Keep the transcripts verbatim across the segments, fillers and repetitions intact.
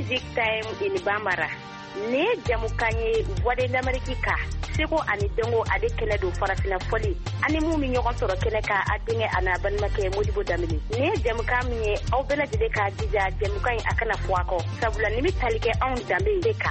Music Time in Bambara. Ne jamukanye voix d'Amérique ka. Seko ani dongo ade kele do farafina foli. Ani mu mi ñogon soro kele ka adinge ana banmake Modibo Damini. Ne jamukanye aw bela jide ka dija jamukanye akana fuako. Sabula nimi talike on dambe deka.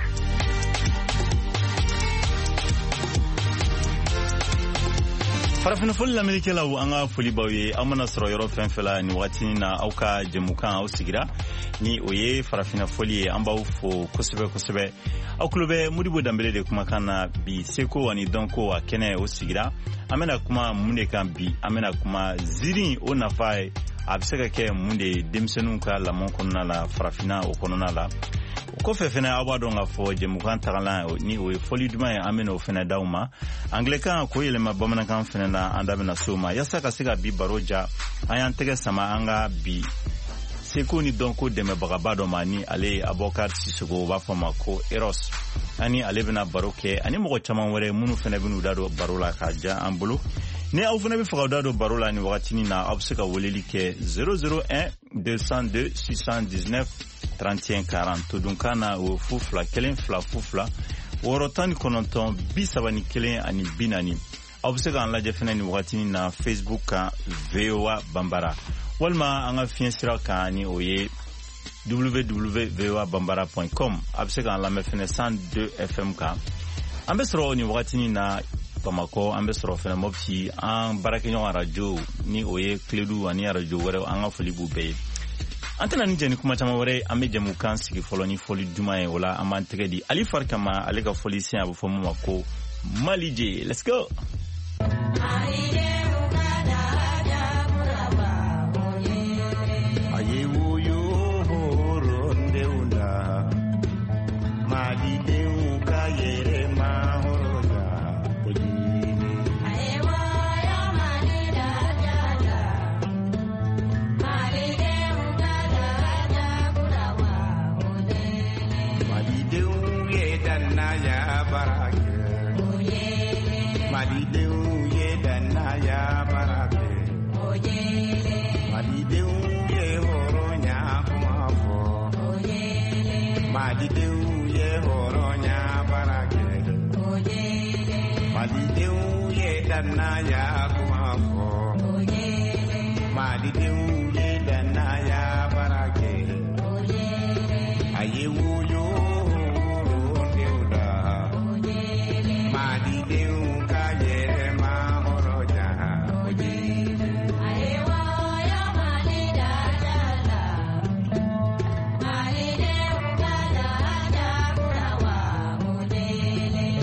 farafina foli l'Amérique la u anga foli bawe amana soro yoro fenfela ni wati na auka jemukan au sigira ni oye farafina foli amba fo kosebe kosebe akulube Modibo Dambele de kuma kana bi seko wani donko wa kene au sigira amena kuma munde kan bi amena kuma ziri o nafa abiseka ke munde demsenu ka la mon konna la farafina o konna la ko fe fena abado nga fo jemukan tagala ni o foli duma ya ameno fena dauma anglika ko yele mabamana kan fena na andabe na soma yasa ka siga bi baroja ayan tege sama anga bi seko ni donko de me bagabado mani ale abokar sisugo ba fama ko eros ani ale bena baroke ani mo chama wore munu fena binu dado barola ka ja ambulo ne aw fena be faga dado barola ni wakati ni na abseka woleli ke zéro zéro un deux cent deux six cent dix-neuf trente et un quarante dunkana o fufla kelen fla fufla worotani kononton bisabani kelen ani binani obsega an laje fena ni wakati na Facebook ka V O A Bambara walma anga fiensira ka ni oye w w w point v o a bambara point com obsega an la me fena cent deux F M ka ambesro ni wakati na Bamako ambesro fena mopsi an barakenyo radio ni oye kledu ani radio wore anga folibu be antena ni jeni kuma chama wore ame jamu kan sigi foloni foli duma e wala amantege di ali farkama ale ka foli sin abu fomu mako malije. Let's go. Ayewo yo horonde unda malide uka yere ma horoja ojini ayewo yo malida jaja malide uka jaja kurawa ojini malide uye danaya barake ojini malide uye danaya barake ojini malide uye horonya kumafo ojini malide uye horonya barake ojini malide uye danaya kumafo ojini malide uye danaya barake ojini ayewo yo ronde uda ojini malide uka yere ma horoja ojini ayewo yo malida jala malide uka jaja kurawa ojini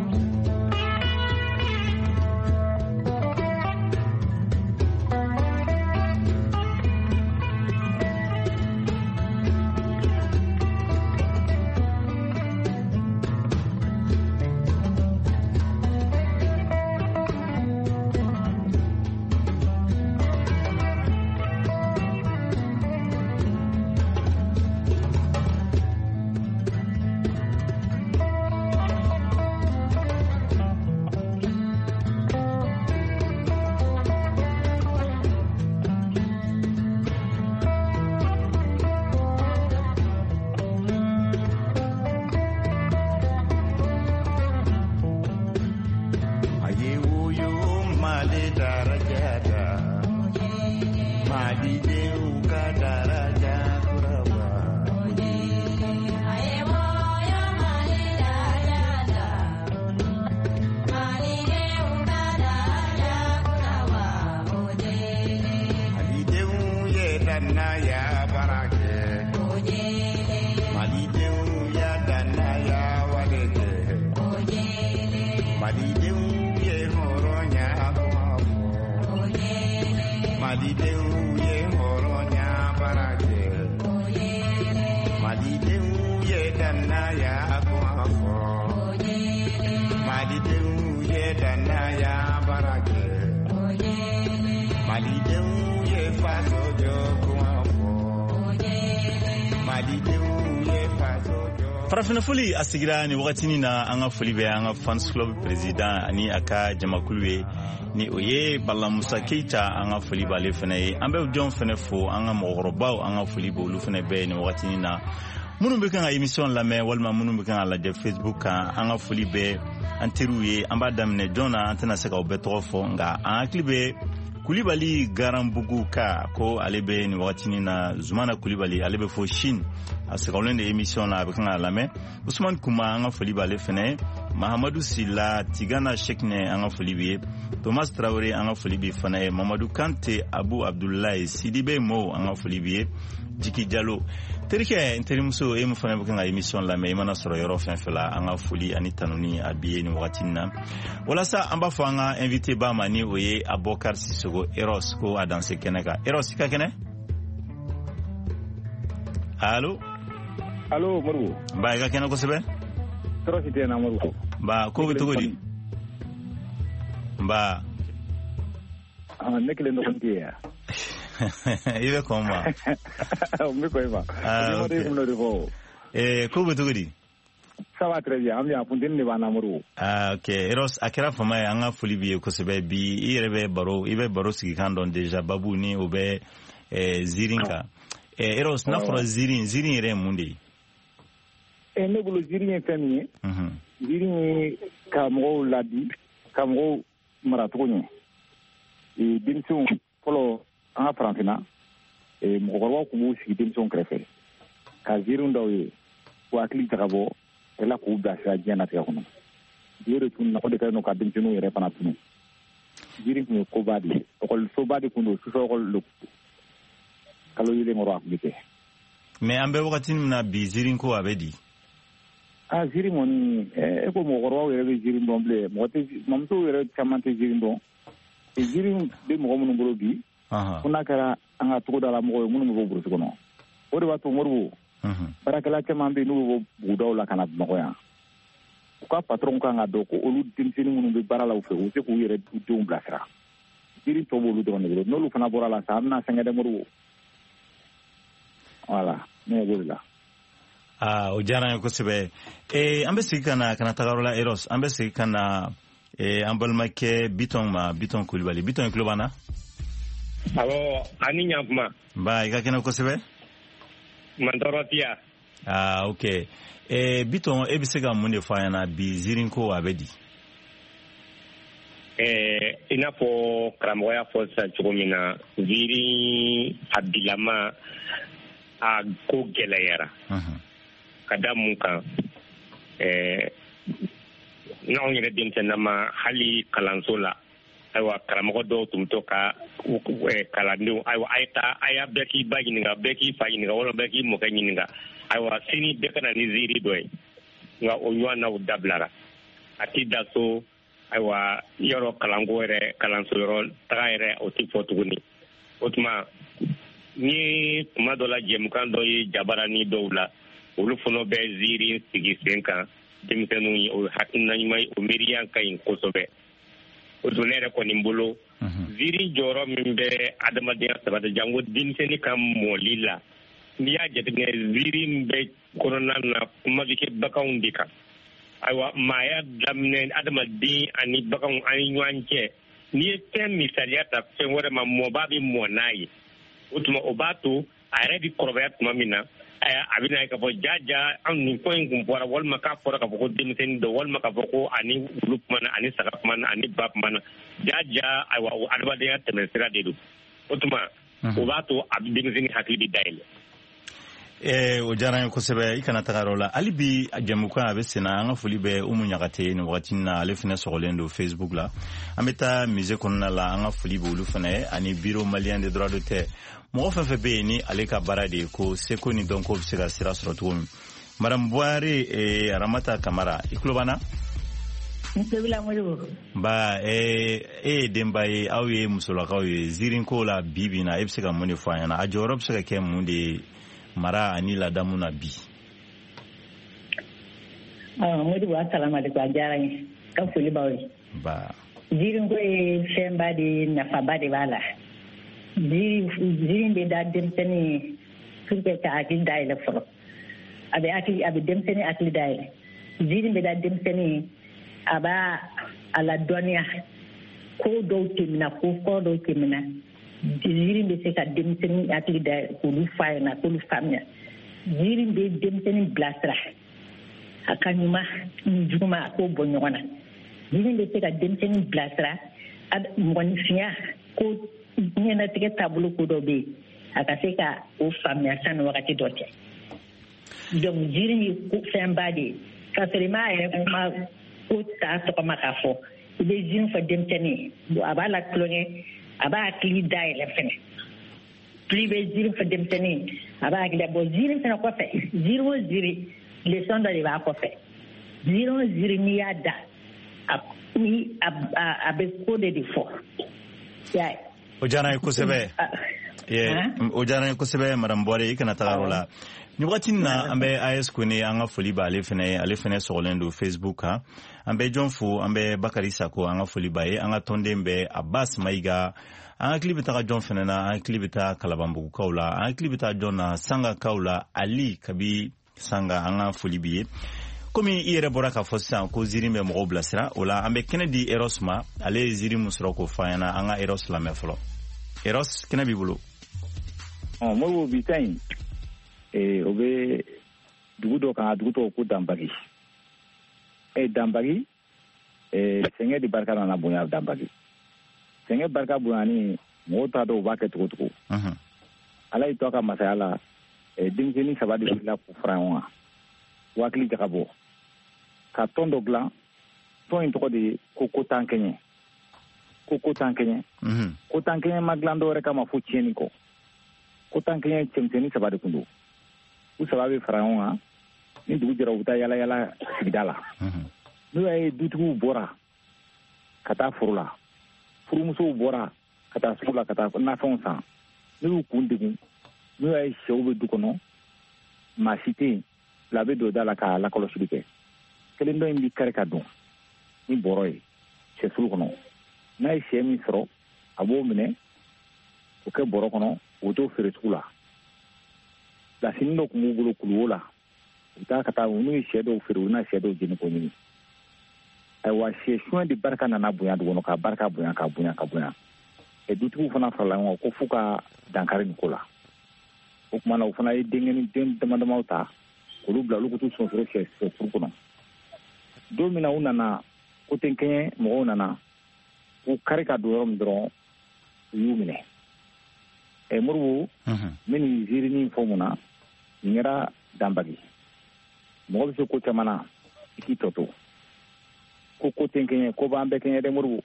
ayewo yo male darajada malide uka daraja kurawa ayewo yo male darajada malide uka daraja kurawa malide uye danaya barake malide uye danaya walede malide uye horonya kumafo malide uye horonya barake malide uye danaya kumafo malide uye danaya barake malide uye fasojo kumafo malide uye fasojo farafina foli asigira ni wakati ni na anga foli be anga fans club president ani aka jamakulwe ni oye Balla Musa Keita anga foli bale fene ambe John fene fo anga mogoroba anga foli bolu fene be ni wakati ni na Munu be kan émission la mais walma munu be kan la de Facebook kan anga foli be anteruye amba damne dona antena seka obeto fo nga aklibe Kulibali Garambugu ka ko alebe ni watini na Zumana Kulibali alebe fo Chine asikaulende émission na avec na lame Ousmane Kuma anga foli bale fene Mahamadou Silla Tigana Shekne anga foli bi Thomas Traoré anga foli bi fene Mamadou Kante Abu Abdoulaye Sidibe Mo anga foli bi Jiki Diallo terike interimuso e mo fane avec na émission la me imana soro yoro fin fela anga foli ani tanuni abiye ni watina wala sa amba fo anga invité ba mani oye Abokar Sissogo Eros ko a danser keneka Eros ka kene Allô Allô Moru ba ka kene ko sebe Eros ite na Moru ba ko bi tugodi ba ah nekle no kontiya ibe koma me koima ah okay. eh ko bi tugodi ça va très bien amia pundin ni bana Moru ah okay Eros akira fama anga fuli bi ko sebe bi irebe baro ibe baro sigi kan don deja babu ni obe eh zirinka eh Eros na foro zirin zirin re mundi e ne bulu zirin fami mhm zirin ka mo ladi ka mo maratugo e dimsu polo en francina e mo gorwa ko mo sigi dimsu krefe ka zirin dawe ko akli tagabo ela ko da sa jana ta kono yero tun na ko de kano ka dimsu no re pana tunu zirin ko badi ko so badi kundo so ko lu kalo yile ngoro akbike mais ambe wakati na bi zirin ko abedi ah zirin moni e ko mo gorwa were be zirin domble mo te mamto were chamante zirin don e zirin be mo mo ngoro bi aha kuna kara anga to dala mo mo mo buru kono o de wato morbu mhm barakala chamambe no bu dawla kana mo ya ko patron ka nga do ko olu dimsini mo be barala fe o se ko yere do mblasra zirin to bolu do ne no lu fana borala sa na sanga de morbu voilà ne gurila ah o jara ko sebe e ambe sikana kana tagarola Eros ambe sikana e ambalmake biton ma biton Kulibali biton klubana alo ani nyafma ba ga kena ko sebe mandorotia ah okay e biton e bisega munde fayana bi zirin ko abedi eh ina po kramoya fo sa chugomina ziri abilama a ko gelayara mhm kada mun kan eh na on yere din tanama hali kalansola aywa karamo do tum to ka kalando aywa ayta aya beki bagi nga beki fagi nga wala beki mo kanyi nga aywa sini bekana ni ziri doy nga onywa na udablara ati daso aywa yoro kalangore kalanso yoro traire o ti fotuguni otuma ni madola jemkan do yi jabarani dowla ulu fono be ziri sigi senka demtenu o hakina mai o miriyan kayin kosobe o donere ko nimbolo ziri joro mimbe adama dia sabata jango dimseni kam molila niya jetne ziri mbe corona na kuma dike bakaun dika aywa maya damne adama di ani bakaun ani nwanche ni tem misaliata fe wore ma mobabi monai utuma obatu ayre korbayat mamina abina ka fo jaja an ni ko ngum bora wal maka fora ka ko dimten do wal maka ko ani lukman ani sakapman ani babman jaja aywa adwa de temesira dedu utuma obatu abdin zini hakidi daile e o jaran ko sebe ikana tagarola alibi jamuka abesina anga fulibe umunyakate ni watina alefina sogolendo Facebook la ameta mise konna la anga fulibe ulufane ani bureau malien de droit de terre mo fa fe be ni aleka barade ko seko ni donc ko sira sira sorotum madame Boire e Ramata Kamara iklobana Nsebila moyo ba e e dembaye awe musola kawe zirin ko la bibina ebsega moni fanya a jorob sega ke munde mara ani la damuna bi ah modu wa salama de kwa jarani ka fuli bawi ba zirin ko e femba de na fabade bala ziri zirin de da dem tani surbe ta akil dai la foro abe akil abe dem tani akil dai zirin de da dem tani aba ala donia ko do timina ko ko do timina zirin de se ka dem tani akil dai ko lu fa na ko lu famia ziiri bɛ denmisɛnnin bilasira a ka ɲuman ni juguman a k'o bɔ ɲɔgɔn na ziiri bɛ se ka denmisɛnnin bilasira mɔgɔninfinya ko ɲɛnatigɛ taabolo ko dɔ bɛ yen a ka se ka o faamuya sanni wagati dɔ cɛ donc ziiri ye fɛnba de ye ka sɔrɔ i m'a yɛrɛ ma ko ta tɔgɔma k'a fɔ i bɛ ziiri fɔ denmisɛnnin a b'a la tulonkɛ a b'a hakili dayɛlɛ fɛnɛ plus bɛ ziiri fɔ denmisɛnnin a b'a hakili bɔ ziiri fɛnɛ kɔfɛ ziiri o ziiri leçon dɔ de b'a kɔfɛ ziiri o ziiri n'i y'a da ni a bɛ ko de de fɔ o diyara n ye kosɛbɛ o diyara n ye kosɛbɛ madame Bɔre i kana taga yɔrɔ la ni wagati na an bɛ A S Kone an ka foli b'ale fɛnɛ ale fɛnɛ sɔgɔlen don Facebook kan an bɛ jɔn fo an bɛ Bakari Sako an ka foli b'a ye an ka tɔnden bɛ Abbas Mayiga an hakili bɛ taga jɔn fɛnɛ na an hakili bɛ taa Kalabanbugukaw la an hakili bɛ taa jɔn na Sangakaw la Ali Kabi Sanga an ka foli b'i ye komi i yɛrɛ bɔra k'a fɔ sisan ko ziiri bɛ mɔgɔw bilasira o la an bɛ kɛnɛ di Eros ma ale ye ziiri min sɔrɔ k'o fɔ an ɲɛna an ka Eros lamɛn fɔlɔ Eros kɛnɛ b'i bolo. ɔ Modibo bi ta in o bɛ dugu dɔ kan dugu tɔgɔ ko Danbagi ɛ Danbagi sɛngɛ de barika nana bonya Danbagi sɛngɛ barika bonyani mɔgɔw t'a dɔn u b'a kɛ cogo cogo ala y'i to a ka masaya la denmisɛnnin saba de wulila k'u fara ɲɔgɔn kan wakili jagabɔ ka tɔn dɔ dilan tɔn in tɔgɔ de ye ko kotan kɛɲɛ ko kotan kɛɲɛ kotan kɛɲɛ ma dilan dɔwɛrɛ kama fo tiɲɛni kɔ kotan kɛɲɛ cɛmisɛnnin saba de tun don u saba bɛ fara ɲɔgɔn kan ni dugu jɛra u bɛ taa yala yala sigida la n'u y'a ye dutigiw bɔra ka taa foro la furumusow bɔra ka taa sugu la ka taa nafɛnw san n'u y'u kun degun n'u y'a ye sɛw bɛ du kɔnɔ maa si tɛ yen fila bɛ don da la k'a lakɔlɔsili kɛ kelen dɔ in bɛ kari ka don ni bɔrɔ ye sɛsulu kɔnɔ n'a ye sɛ min sɔrɔ a b'o minɛ o kɛ bɔrɔ kɔnɔ o t'o feere sugu la lasini dɔ tun b'u bolo kuluwo la u bɛ taa ka taa n'u ye sɛ dɔw feere u n'a sɛ dɔw jeni k'o ɲini ayiwa sɛ suɲɛ de barika nana bonya du kɔnɔ k'a barika bonya ka bonya ka bonya ɛ dutigiw fana farala ɲɔgɔn kan ko f'u ka dankari nin ko la o tuma na o fana ye denkɛni den dama damaw ta olu bila olu ko t'u sɔnsoro sɛ furu kɔnɔ don min na u nana ko ten kɛɲɛ mɔgɔw nana u kari ka don yɔrɔ min dɔrɔn u y'u minɛ ɛ Modibo n bɛ nin ziirini fɔ mun na nin kɛra Danbagi mɔgɔ bɛ se ko caman na i k'i tɔ to ko ko ten kɛɲɛ ko b'an bɛɛ kɛɲɛ dɛ Modibo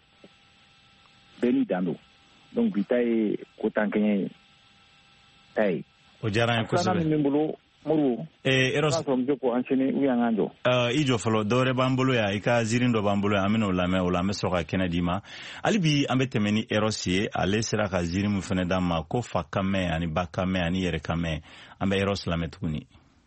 bɛɛ n'i dan don donc bi ta ye ko tan kɛɲɛ ta ye o diyara n ye kosɛbɛ filanan min bɛ n bolo Modibo eh Eros n'a sɔrɔ n bɛ se ko enchaîner ou bien an k'an jɔ uh, i jɔ fɔlɔ dɔwɛrɛ b'an bolo yan i ka ziiri dɔ b'an bolo yan an bɛn'o lamɛn o la an bɛ sɔrɔ ka kɛnɛ d'i ma hali bi an bɛ tɛmɛ ni Eros ye ale sera ka ziiri min fɛnɛ d'an ma ko fa ka mɛn ani ba ka mɛn ani yɛrɛ ka mɛn an bɛ Eros lamɛn tuguni.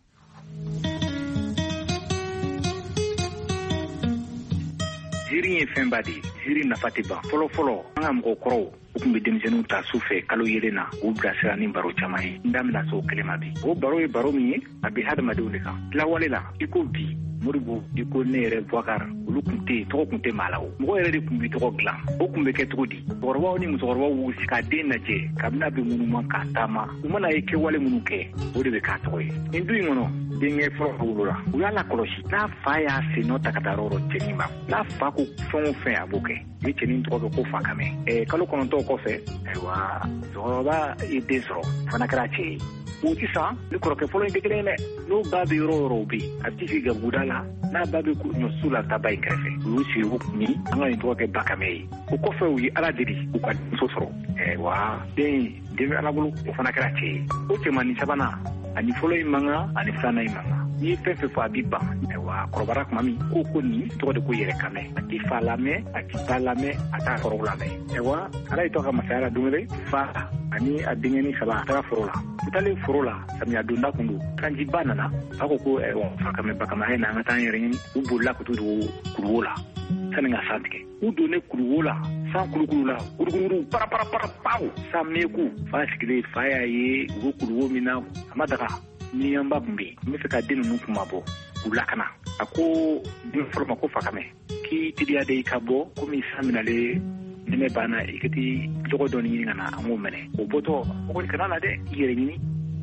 ziiri ye fɛnba de ye ziiri nafa tɛ ban fɔlɔ fɔlɔ an ka mɔgɔkɔrɔw u tun bɛ denmisɛnninw ta su fɛ kalo yelen na k'u bilasira ni baro caman ye n da bɛna se o kelen ma bi o baro ye baro min ye a bɛ hadamadenw de kan tilawale la i ko bi Modibo i ko ne yɛrɛ Boubacar olu tun tɛ yen tɔgɔ tun tɛ maa la o mɔgɔ yɛrɛ de tun bɛ tɔgɔ dilan o tun bɛ kɛ cogo di cɛkɔrɔbaw ni musokɔrɔbaw b'u sigi ka den lajɛ kabini a bɛ ŋunuma k'a taama u mana ye kɛwale minnu kɛ o de bɛ k'a tɔgɔ ye nin du in kɔnɔ denkɛ fɔlɔ wolola u y'a lakɔlɔsi n'a fa y'a sen nɔ ta ka taa yɔrɔ cɛnin ma n'a fa ko fɛn o fɛn a b'o kɛ i ye cɛnin tɔgɔ bɛ ko fa ka mɛn ɛɛ kalo kɔnɔntɔn kɔfɛ ayiwa cɛkɔrɔba ye den sɔrɔ fana kɛra cɛ ye o sisan ni kɔrɔkɛ fɔlɔ in tɛ kelen ye dɛ n'o ba bɛ yɔrɔ o yɔrɔ bɛ yen a bɛ sigi gabuguda la n'a ba bɛ ɲɔsu la ta ba in kɛrɛfɛ u y'u sigi u kun an ka nin tɔgɔ kɛ bakamɛ ye o kɔfɛ u ye ala deli u ka muso sɔrɔ ɛɛ wa den den bɛ ala bolo o fana kɛra cɛ ye o cɛmanin sabanan ani fɔlɔ in mankan ani filanan in mankan n'i ye fɛn fɛn fɔ a b'i ban ayiwa kɔrɔbara tuma min ko ko nin tɔgɔ de ko yɛrɛ kamɛ a t'i fa lamɛn a t'i ba lamɛn a t'a kɔrɔw lamɛn ayiwa ala y'i to a ka masaya la don kelen fa ani a denkɛni saba a taara foro la u taalen foro la samiya donda kun don kanjiba nana a ko ko fa kamɛ ba kamɛ a ye na an ka taa an yɛrɛ ɲini u bolila ka t'u dogo kuluwo la sanni ka san tigɛ u donnen kuluwo la san kulukulu la kurukuru para para para paw san meku fa sigilen fa y'a ye u ko kuluwo min na a ma daga niyanba kun bɛ yen n bɛ fɛ ka den ninnu kuma bɔ u lakana a ko den fɔlɔ ma ko fa kamɛ k'i teliya de i ka bɔ komi san minalen nɛmɛ banna i ka t'i tɔgɔ dɔɔni ɲini ka na an k'o minɛ o bɔtɔ o kɔni kana na dɛ i yɛrɛ ɲini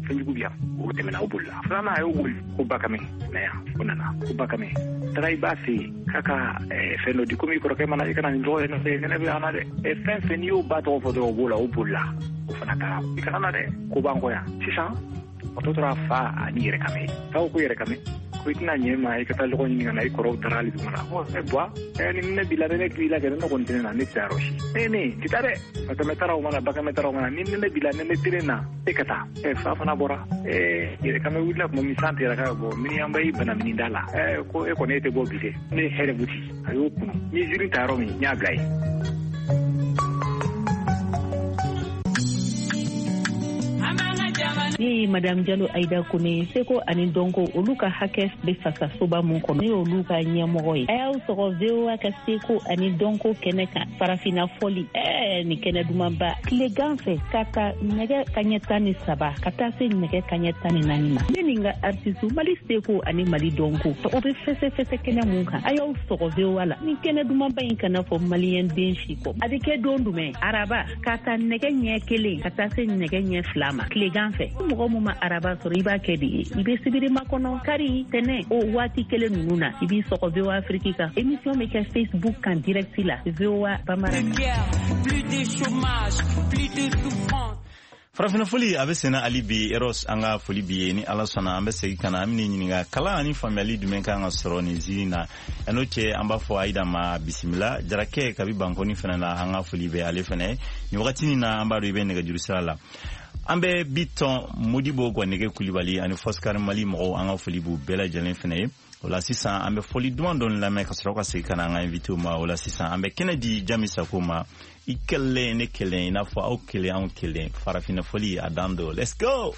fɛnjugu bi yan o tɛmɛna o bolila filanan a y'o wuli ko bakame na yan o nana ko bakame taga i b'a fɛ yen k'a ka fɛn dɔ di komi i kɔrɔkɛ mana i kana nin tɔgɔ ye nɔfɛ nɛnɛ bɛ an na dɛ fɛn fɛn n'i y'o ba tɔgɔ fɔ dɔrɔn o b'o la o bolila o fana taara i kana na dɛ ko b'an kɔ yan sisan o tɔ tora fa ani yɛrɛ kame k'aw ko yɛrɛ kame ko i tɛna ɲɛ ma i ka taa lɔgɔ ɲini ka na i kɔrɔw taara hali duguma na ɛ buwa ni ne b'i la ne b'i la kɛ ne kɔni tɛ ne na ne tɛ taa yɔrɔ si ee ne ti taa dɛ bakame taara o mana bakame taara o mana ni ne b'i la ne tɛ ne na e ka taa ɛ fa fana bɔra ee yɛrɛ kame wulila tuma min san tigɛra k'a bɔ miniyanba y'i bana mini da la ɛ ko e kɔni e tɛ bɔ bi dɛ ne ye hɛrɛ buti a y'o kunu n ye jiri ta yɔrɔ min n y'a bila ye. Ni Madame Diallo Aïda Kone seko ani donko olu ka hakɛ bɛ fasa soba mun kɔnɔ ni olu ka ɲɛmɔgɔ ye a y'aw sɔgɔ V O A ka seko ani donko kɛnɛ kan farafina fɔli ɛɛ ni kɛnɛ dumanba tile gan fɛ ka ta nɛgɛ kaɲɛ tan ni saba ka taa se nɛgɛ kaɲɛ tan ni naani ma ne ni n ka artiste Mali seko ani Mali donko o bɛ fɛsɛfɛsɛ kɛnɛ mun kan a y'aw sɔgɔ V O A la ni kɛnɛ dumanba in kana fɔ maliyɛn den si kɔ a bɛ kɛ don jumɛn araba ka ta nɛgɛ ɲɛ kelen ka taa se nɛgɛ ɲɛ fila ma tile gan fɛ mɔgɔ mun ma araba sɔrɔ i b'a kɛ de ye i bɛ sibiri makɔnɔ kari tɛnɛ o waati kelen ninnu na i b'i sɔgɔ V O A Afrique kan émission bɛ kɛ Facebook kan direct la V O A Bambara. farafina foli a bɛ senna hali bi Eros an ka foli bi ye ni ala sɔnna an bɛ segin ka na an bɛ ɲininka kalan ani faamuyali jumɛn kan ka sɔrɔ nin ziiri na yan'o cɛ an b'a fɔ Aïda ma bisimila Jarakɛ kabi bankɔni fana la an ka foli bɛ ale fana nin wagati in na an b'a dɔn i bɛ nɛgɛjuru sira la an bɛ Biton Modibo Gwanege Kulibali ani Foskari Mali mɔgɔw an ka foli b'u bɛɛ lajɛlen fana ye o la sisan an bɛ foli duman dɔɔni lamɛn ka sɔrɔ ka segin ka na an ka invité ma o la sisan an bɛ kɛnɛ di Jami Sako ma i kelen ne kelen i n'a fɔ aw kelen anw kelen farafina foli a dan do let's go.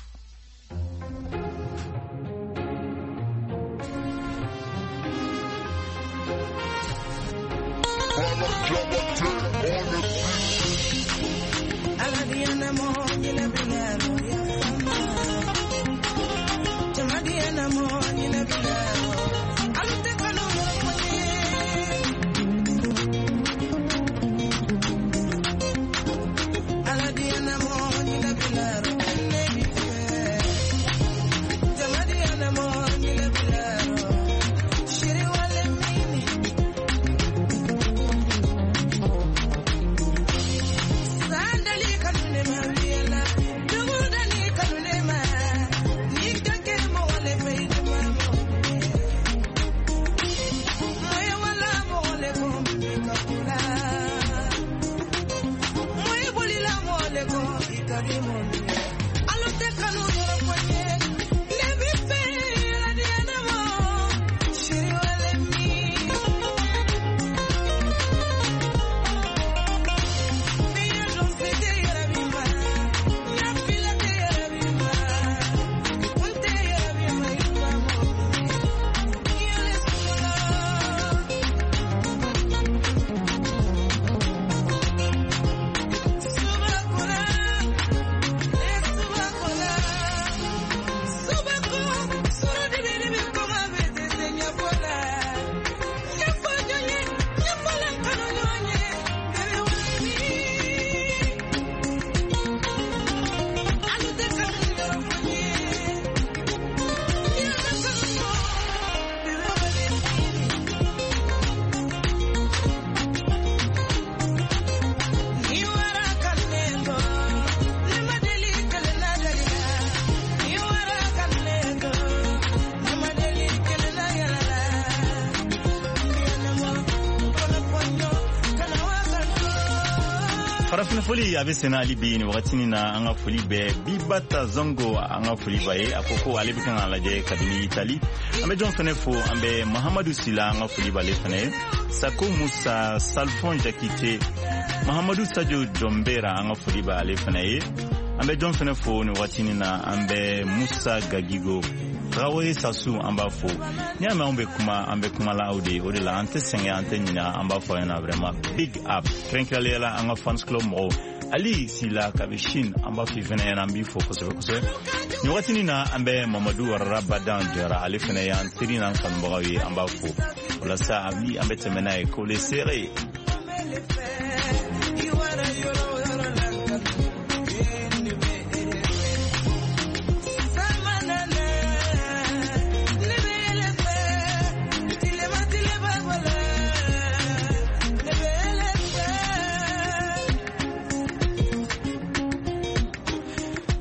farafina foli a bɛ senna hali bi nin wagati na an ka foli bɛɛ Bibata Zongo an ka foli ba ye a ko ko ale bɛ kan ka lajɛ kabini Itali an bɛ jɔn fana fo an bɛ Mahamadu Sila an ka foli b'ale fana ye Sako Musa Salfon Jakite Mahamadu Sadio Jombera an ka foli b'ale fana ye an bɛ jɔn fana fo nin wagati na an bɛ Musa Gagigo Traoré Sassou an b'a fo ni y'a mɛn an bɛ kuma an bɛ kuma la aw de o de la an tɛ sɛgɛn an tɛ ɲinɛ an b'a fɔ an ɲɛna vraiment big up kɛrɛnkɛrɛnnenya la an ka fans club mɔgɔw Ali Sila kabi Chine an b'a fɔ fana ɲɛna an b'i fo kosɛbɛ kosɛbɛ nin wagati na an bɛ Mamadu Warara Badan Jara ale fana ye an teri n'an kanubagaw ye an b'a fo walasa an bɛ tɛmɛ n'a ye Kole Sere.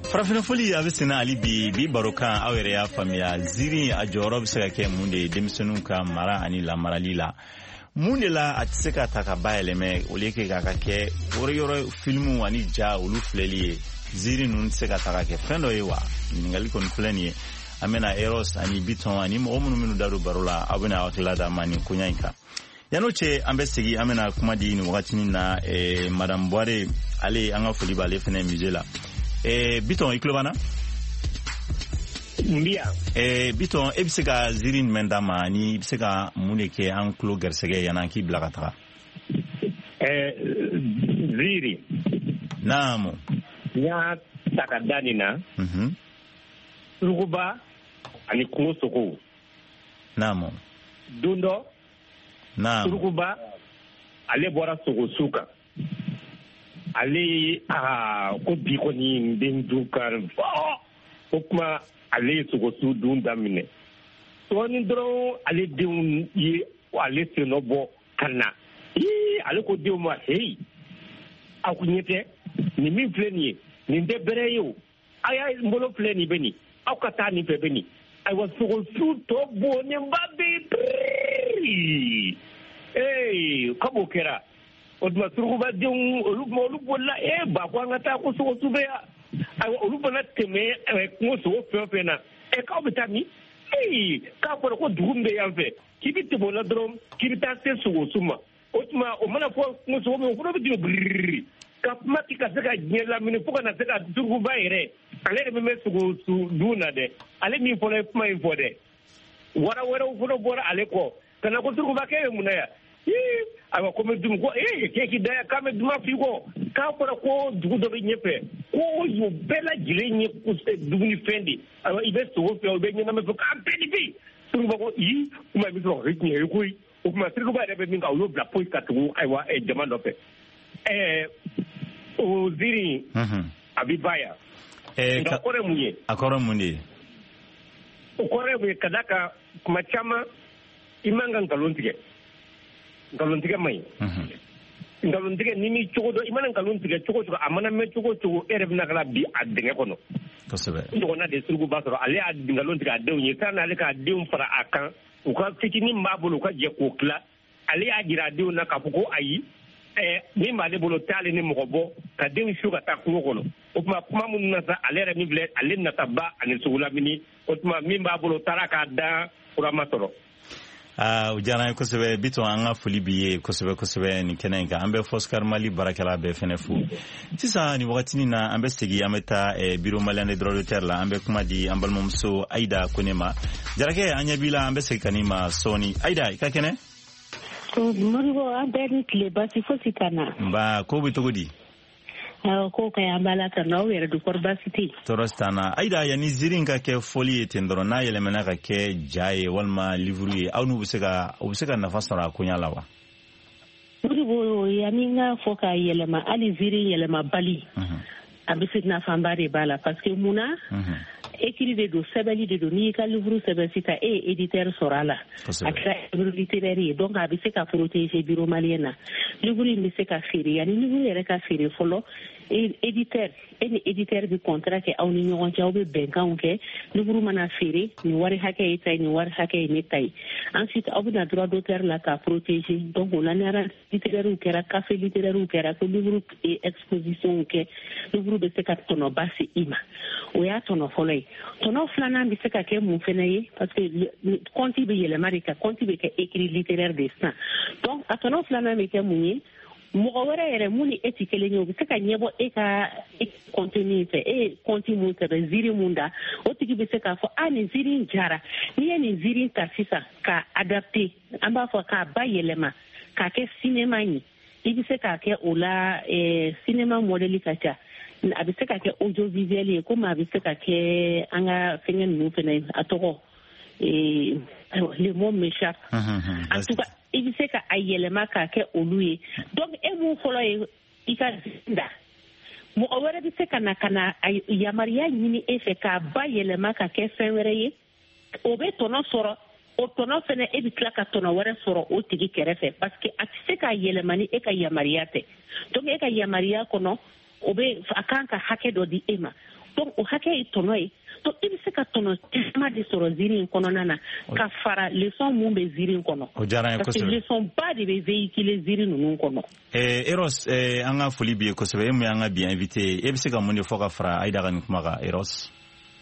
farafina foli a bɛ senna hali bi bi baro kan aw yɛrɛ y'a faamuya ziiri a jɔyɔrɔ bɛ se ka kɛ mun de ye denmisɛnninw ka mara ani lamarali la mun de la a tɛ se ka ta ka bayɛlɛmɛ o lieu que k'a ka kɛ yɔrɔ yɔrɔ filimu ani ja olu filɛli ye ziiri ninnu tɛ se ka ta ka kɛ fɛn dɔ ye wa ɲininkali kɔni filɛ nin ye an bɛna eros ani bitɔn ani mɔgɔ minnu minnu da don baro la aw bɛna hakilila d'a ma nin koɲa in kan yan'o cɛ an bɛ segin an bɛna kuma di nin wagatinin na eh, madame Boire ale an ka foli b'ale fɛnɛ musée la eh, bitɔn i tulo b'an na Mbia. Eh, bitɔn e bɛ se ka ziiri jumɛn d'a ma ni i bɛ se ka mun de kɛ an tulo garisɛgɛ yan'an k'i bila ka taga Eh, ziiri. naamu N y'a ta ka da nin na. Mhm. Surukuba ani kungo sogo. naamu Don dɔ. naamu Surukuba ale bɔra sogosu kan. Ale aa ko bi kɔni n bɛ n dun kan fɔ. O kuma ale ye sogosu dun daminɛ. Sɔɔni dɔrɔn ale denw ye ale sennɔ bɔ ka na. Ii ale ko denw ma heyi. Aw ɲɛ tɛ nin min filɛ nin ye nin tɛ bɛrɛ ye o. A y'a n bolo filɛ nin bɛ nin. Aw ka taa nin fɛ bɛ nin. Ayiwa sogosu tɔ bɔnnenba bɛ yen pereiri. Ee k'o kɛra. O tuma surukubadenw olu olu bolila ee ba ko an ka taa ko sogosu bɛ yan. Ayiwa olu fana tɛmɛ kungo sogo fɛn o fɛn na. Ee k'aw bɛ taa min? Ee k'a fɔra ko dugu min bɛ yan fɛ k'i bɛ tɛmɛ o la dɔrɔn k'i bɛ taa se sogosu ma. O tuma o mana fɔ kungo sogo min o fana bɛ jigin biriri. Ka kuma ti ka se ka diɲɛ lamini fo ka na se ka surukuba yɛrɛ ale de bɛ bɛ sogosu dun na dɛ. Ale min fɔlɔ ye kuma in fɔ dɛ. Wara wɛrɛw fana bɔra ale kɔ. Ka na ko surukuba kɛ bɛ mun na yan? Ee ayiwa ko n bɛ dun ko ee k'e k'i da yan k'an bɛ duman f'i kɔ. K'a fɔra ko dugu dɔ bɛ ɲɛfɛ ko yen bɛɛ lajɛlen ye dumunifɛn de. Ayiwa i bɛ sogo fɛ o bɛ ɲɛnamɛ fɛ k'an bɛɛ de bɛ yen. Surukuba ko yi kuma in bɛ sɔrɔ o ye tiɲɛ ye koyi. O tuma surukuba yɛrɛ bɛ min kan o y'o bila poyi ka tugu ayiwa jama nɔfɛ. Ɛɛ o ziiri a bɛ ba yan. Nka o kɔrɔ ye mun ye? a kɔrɔ mun de ye? O kɔrɔ ye mun ye ka d'a kan kuma caman i man ka nkalon tigɛ. Nkalon tigɛ man ɲi. Nkalon tigɛ n'i ni cogo dɔ i mana nkalon tigɛ cogo cogo a mana mɛn cogo cogo e yɛrɛ bɛna ka na bi a dingɛ kɔnɔ. kosɛbɛ. N ɲɔgɔnna de surukuba sɔrɔ ale y'a nkalon tigɛ a denw ye sanni ale k'a denw fara a kan u ka fitinin b'a bolo u ka jɛ k'o tila ale y'a jira a denw na k'a fɔ ko ayi min b'ale bolo t'ale ni mɔgɔ bɔ ka denw su ka taa kungo kɔnɔ o tuma kuma minnu na sa ale yɛrɛ min filɛ ale nata ba ani sogolamini o tuma min b'a bolo taara k'a da furama sɔrɔ. aa o diyara n ye kosɛbɛ bitɔn an ka foli b'i ye kosɛbɛ kosɛbɛ nin kɛnɛ in kan an bɛ Foscar Mali baarakɛla bɛɛ fɛnɛ fo sisan nin wagatinin na an bɛ segin an bɛ taa bureau malien de droit la an bɛ kuma di an balimamuso Ayida Kone ma jarakɛ an ɲɛ b'i la an bɛ segin ka n'i ma sɔɔni Ayida i ka kɛnɛ. Moribo an bɛɛ ni tile basi fosi ka na. nba ko bɛ cogo di? awɔ ko ka y'an b'a la ka na aw yɛrɛ don kɔri basi tɛ yen. tɔɔrɔ si t'an na Ayida yanni ziiri in ka kɛ fɔli ye ten dɔrɔn n'a yɛlɛmana ka kɛ ja ye walima livre ye aw n'u bɛ se ka u bɛ se ka nafa sɔrɔ a koɲa la wa? Moribo yanni n ka fɔ ka yɛlɛma hali ziiri yɛlɛma bali a bɛ se nafanba de b'a la parce que munna écrit de don sɛbɛnni de don n'i y'i ka livre sɛbɛn sisan e ye éditeur sɔrɔ a la a kɛra livre littéraire ye donc a bɛ se ka protéger bureau malien na livre in bɛ se ka feere yanni livre yɛrɛ ka feere fɔlɔ éditeur e ni éditeur bɛ contrat kɛ aw ni ɲɔgɔn cɛ aw bɛ bɛnkanw kɛ livre mana feere nin wari hakɛ ye ta ye nin wari hakɛ ye ne ta ye ensuite aw bɛ na droit d'auteur la k'a protéger donc o la ni littéraire kɛra café littéraire kɛra ko livre exposition kɛ livre bɛ se ka tɔnɔba se i ma o y'a tɔnɔ fɔlɔ ye tɔnɔ filanan bɛ se ka kɛ mun fana ye parce que compte bɛ yɛlɛma de ka compte bɛ kɛ écrit littéraire de sisan donc a tɔnɔ filanan bɛ kɛ mun ye mɔgɔ wɛrɛ yɛrɛ mun ni e tɛ kelen ye o bɛ se ka ɲɛbɔ e ka contenu fɛ e ye compte mun sɛbɛn ziiri mun da o tigi bɛ se k'a fɔ a nin ziiri in jara n'i ye nin ziiri ta sisan k'a adapter an b'a fɔ k'a ba yɛlɛma k'a kɛ cinéma ye i bɛ se k'a kɛ o la cinéma modèle ka ca a bɛ se ka kɛ audiovisuel ye komi a bɛ se ka kɛ an ka fɛngɛ ninnu fana a tɔgɔ le mot m'échappe en tout cas i bɛ se ka a yɛlɛma k'a kɛ olu ye donc e mun fɔlɔ ye i ka da mɔgɔ wɛrɛ bɛ se ka na ka na yamaruya ɲini e fɛ k'a ba yɛlɛma ka kɛ fɛn wɛrɛ ye o bɛ tɔnɔ sɔrɔ o tɔnɔ fana e bɛ tila ka tɔnɔ wɛrɛ sɔrɔ o tigi kɛrɛfɛ parce que a tɛ se k'a yɛlɛma ni e ka yamaruya tɛ donc e ka yamaruya kɔnɔ o bɛ a kan ka hakɛ dɔ di e ma donc o hakɛ ye tɔnɔ ye donc i bɛ se ka tɔnɔ caman de sɔrɔ ziiri in kɔnɔna na ka fara leçon mun bɛ ziiri in kɔnɔ parce que leçon ba de bɛ véhiculer ziiri ninnu kɔnɔ. Eros an ka foli b'i ye kosɛbɛ e mun y'an ka bi invité e bɛ se ka mun de fɔ ka fara Aïda ka nin kuma kan Eros.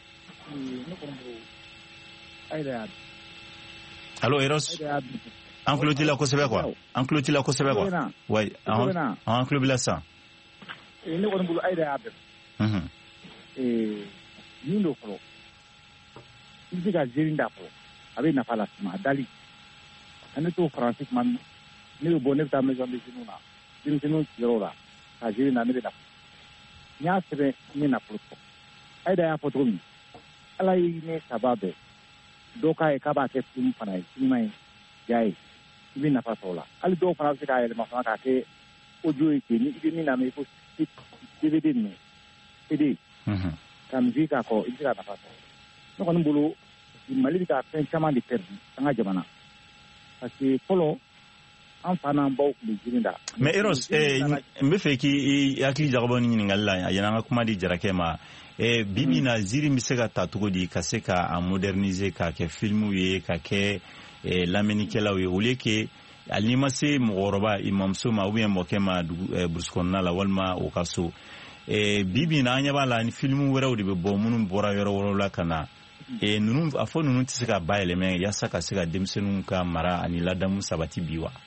Allo Eros an tulo t'i la kosɛbɛ quoi an tulo t'i la kosɛbɛ quoi oui an tulo b'i la sisan. ne kɔni bolo Aïda y'a bɛɛ min do fɔlɔ i bɛ se ka ziiri da fɔlɔ a bɛ nafa las'i ma a dali ne t'o faransi tuma min ne bɛ bɔ ne bɛ taa maison de jeunes na denmisɛnninw sigiyɔrɔ la ka ziiri na ne bɛ nafa n y'a sɛbɛn n ye nafolo fɔ Aïda y'a fɔ cogo min ala ye ne saba bɛɛ dɔw k'a ye k'a b'a kɛ film fana ye sinima ye y'a ye i bɛ nafa sɔrɔ o la hali dɔw fana bɛ se k'a yɛlɛma fana k'a kɛ audio ye ten ni i bɛ min lamɛn i ko D V D ninnu C D ka musique k'a kɔ i bɛ se ka nafa sɔrɔ ne kɔni bolo Mali bɛ ka fɛn caman de perdu an ka jamana parce que fɔlɔ an fa n'an baw tun bɛ ziiri da. mais Eros n bɛ fɛ k'i hakili jagabɔ ni ɲininkali la yanni an ka kuma di Jarakɛ ma bi bi in na ziiri bɛ se ka ta cogo di ka se ka moderniser k'a kɛ filmw ye ka kɛ lamɛnnikɛlaw ye au lieu que hali n'i ma se mɔgɔkɔrɔba i mamuso ma ou bien mɔkɛ ma burusi kɔnɔna la walima o ka so bi bi in na an ɲɛ b'a la ni film wɛrɛw de bɛ bɔ minnu bɔra yɔrɔ wɛrɛw la ka na ninnu a fɔ ninnu tɛ se ka bayɛlɛmɛ yaasa ka se ka denmisɛnninw ka mara ani ladamu sabati bi wa.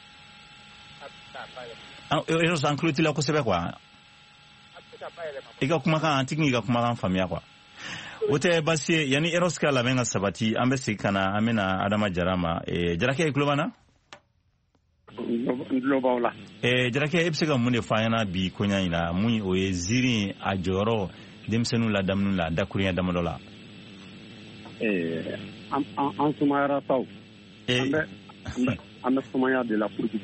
Eros an tulo t'i la kosɛbɛ quoi i ka kumakan an tigi k'i ka kumakan faamuya quoi o tɛ baasi ye yanni Eros ka labɛn ka sabati an bɛ segin ka na an bɛna Adama Jara ma Jarakɛ i tulo b'an na. Jarakɛ e bɛ se ka mun de fɔ an ɲɛna bi koɲa in na mun o ye ziiri a jɔyɔrɔ denmisɛnninw ladamu la dakuruɲɛ damadɔ la. an sumayara saw an bɛ sumaya de la pour que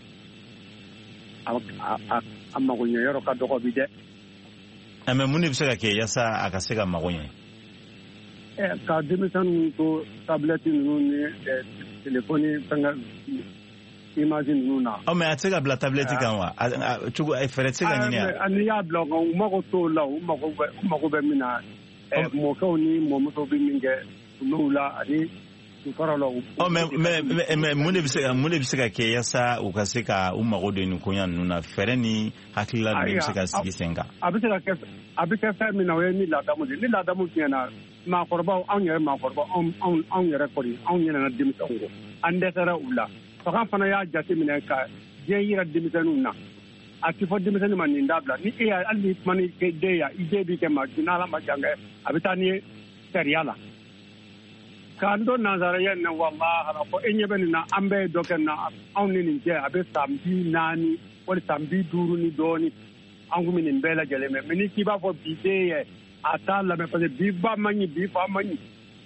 a magoɲɛ yɔrɔ ka dɔgɔ bi dɛ. mais mun de bɛ se ka kɛ yaasa a ka se ka mago ɲɛ. ka denmisɛnninw to tablette ninnu ni telefɔni fɛngɛ image ninnu na. ɔ mais a tɛ se ka bila tablette kan wa cogo fɛɛrɛ tɛ se ka ɲini a. n'i y'a bila o kan u mago t'o la u mago bɛ min na mɔkɛw ni mɔmusow bɛ min kɛ n'u la ani sufaraw la. ɔ mais mais mun de bɛ se ka mun de bɛ se ka kɛ yaasa u ka se ka u mago don nin koɲa ninnu na fɛɛrɛ ni hakilila ninnu bɛ se ka sigi sen kan. a bɛ se ka kɛ a bɛ kɛ fɛn min na o ye ni ladamu de ni ladamu tiɲɛna maakɔrɔbaw anw yɛrɛ maakɔrɔbaw anw anw yɛrɛ kɔni anw ɲɛna denmisɛnw kɔ an dɛsɛra u la. Fakan fana y'a jateminɛ ka diɲɛ yira denmisɛnninw na a ti fɔ denmisɛnnin ma nin dabila ni e y'a hali ni kuma ni den ya i den b'i kɛ ma n'ala ma jan kɛ a bɛ taa ni ye sariya la k'an to nanzaraya in na walahi fɔ e ɲɛ bɛ nin na an bɛɛ ye dɔ kɛ na anw ni nin cɛ a bɛ san bi naani wali san bi duuru ni dɔɔni an kun bɛ nin bɛɛ lajɛlen mɛ mɛ ni k'i b'a fɔ bi den yɛ a t'a lamɛn parce que bi ba man ɲi bi fa man ɲi.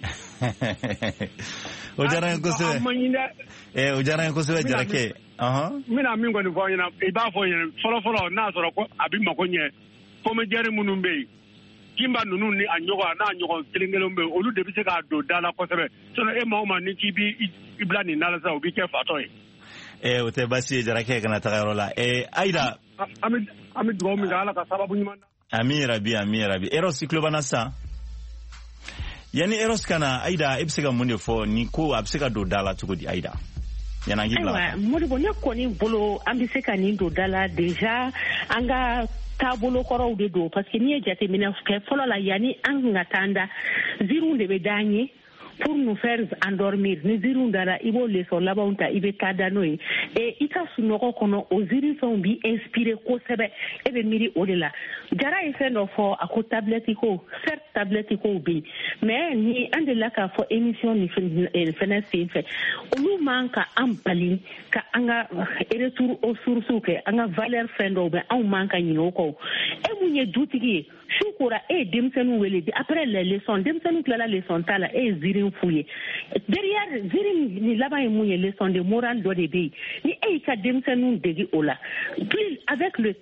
o diyara n ye kosɛbɛ o diyara n ye kosɛbɛ Jarakɛ. n bɛna min kɔni fɔ aw ɲɛna i b'a fɔ ɲɛna fɔlɔfɔlɔ n'a sɔrɔ ko a bɛ mago ɲɛ comédiens minnu bɛ yen Jimba ninnu ni a ɲɔgɔn n'a ɲɔgɔn kelen kelen bɛ yen olu de bɛ se k'a don da la kosɛbɛ sinon e maa o maa ni k'i b'i bila nin da la sisan o b'i kɛ fatɔ ye. o tɛ baasi ye Jarakɛ kana taga yɔrɔ la Aïda. an bɛ dugawu min kɛ Ala ka sababu ɲuman na. ami rabi ami rabi Eros i tulo b'an na sisan. yani Eros kana Aïda e bɛ se ka mun de fɔ ni ko a bɛ se ka don da la cogo di Aïda. ayiwa Modibo ne kɔni bolo an bɛ se ka nin don da la déjà an ka taabolo kɔrɔw de don parce que n'i ye jateminɛ kɛ fɔlɔ la yanni an kun ka taa da ziiriw de bɛ d'an ye pour nous faire endormir ni ziiriw dara i b'o leçon labanw ta i bɛ taa da n'o ye et i ka sunɔgɔ kɔnɔ o ziiri fɛnw b'i inspiré kosɛbɛ e bɛ miiri o de la Jara ye fɛn dɔ fɔ a ko tablette ko certes tablette ko bɛ yen mais ni an delila k'a fɔ émission ni fɛnɛ sen fɛ olu man ka an bali ka an ka retour aux sources kɛ an ka valeur fɛn dɔw bɛ anw man ka ɲinɛ o kɔ e mun ye dutigi ye su kora e ye denmisɛnninw wele après les leçons denmisɛnninw tilala leçon ta la e ye ziiri f'u ye derrière ziiri ni laban ye mun ye leçon de morale dɔ de bɛ yen ni e y'i ka denmisɛnninw dege o la puis avec le temps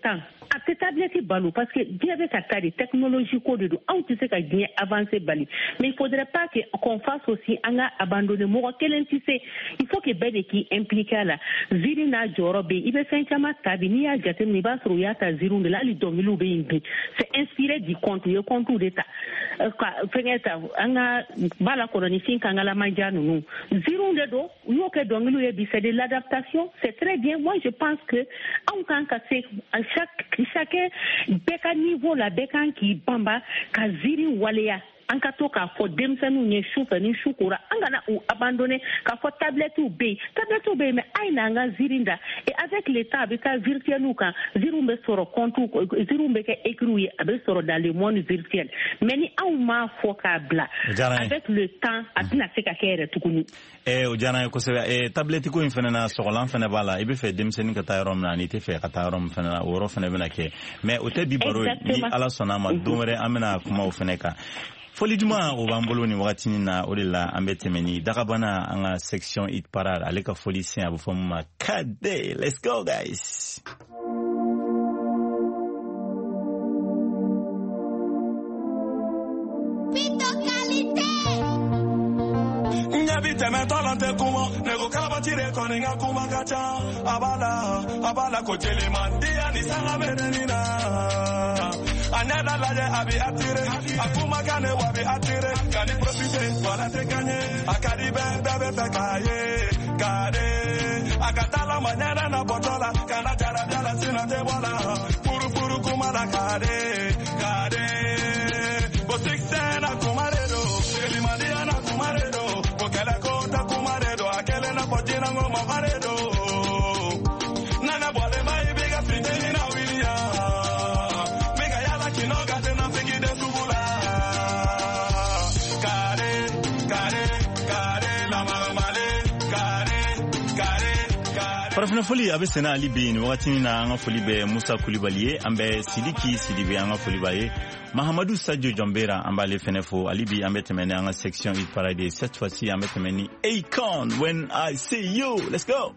a tɛ tablette balo parce que diɲɛ bɛ ka taa de technologie ko de don anw tɛ se ka diɲɛ avancer bali mais il faudrait pas que qu'on fasse aussi an ka abandonner mɔgɔ kelen tɛ se il faut que bɛɛ de k'i impliquer a la ziiri n'a jɔyɔrɔ bɛ yen i bɛ fɛn caman ta bi n'i y'a jateminɛ i b'a sɔrɔ u y'a ta ziiriw de la hali dɔnkiliw bɛ yen bi c'est inspiré du conte u ye contew de ta ka fɛnkɛ ta an ka ba la kɔrɔninfin kan ka lamanja ninnu ziiriw de don u y'o kɛ dɔnkiliw ye bi c'est de l'adaptation c'est très bien moi je pense que anw kan ka se à chaque chacun bɛɛ ka niveau la bɛɛ kan k'i banba ka ziiri waleya an ka to k'a fɔ denmisɛnninw ye su fɛ ni su kora an kana u abandonner k'a fɔ tablettew bɛ yen tablettew bɛ yen mais a ye n'an ka ziiri da et avec le temps a bɛ taa virtuelw kan ziiriw bɛ sɔrɔ comptew ziiriw bɛ kɛ écrits ye a bɛ sɔrɔ dans le monde virtuel mais ni anw m'a fɔ k'a bila avec le temps a tɛna se ka kɛ yɛrɛ tuguni. ɛɛ o diyara n ye kosɛbɛ ɛɛ tablette ko in fana na sɔgɔlan fana b'a la i bɛ fɛ denmisɛnnin ka taa yɔrɔ min na ani i tɛ fɛ ka taa yɔrɔ min fana na o yɔrɔ fana bɛna kɛ mais o tɛ bi baro ye ni ala sɔnna a ma don wɛrɛ an bɛna kuma o fana kan. Foli juma o b'an bolo ni wagati na o de la an bɛ tɛmɛ ni dagabana an ka section hit parade ale ka foli sen a bɛ fɔ mun ma kade let's go guys. Nyabi teme tolante kuma nego kalabatire koni nga kuma kacha abala abala ko teleman dia ni sanga benina anela laje abi atire akuma kane wabi atire kani profite wala te ganye akadi be be be kaye kade akatala manyana na botola kana jara jara sina te wala puru puru kuma la kade kade bo sixteen akuma redo elimani ana kuma redo kokela kota kuma redo akele na pojina ngoma maredo nana bole mai biga fiteni na wilia mega yala kinoga tena fikide subula kare kare kare la mamale kare kare kare farafina foli a bɛ sɛnɛ ali bɛ yen wagati na an ka foli bɛ musa kulibali ye an bɛ sidiki sidibe an ka foli b'a ye Mahamadou Sadio Jambera an b'ale fɛnɛ fo ali bi an bɛ tɛmɛ ni an ka section hit parade cette fois-ci an bɛ tɛmɛ ni Akon when I see you let's go.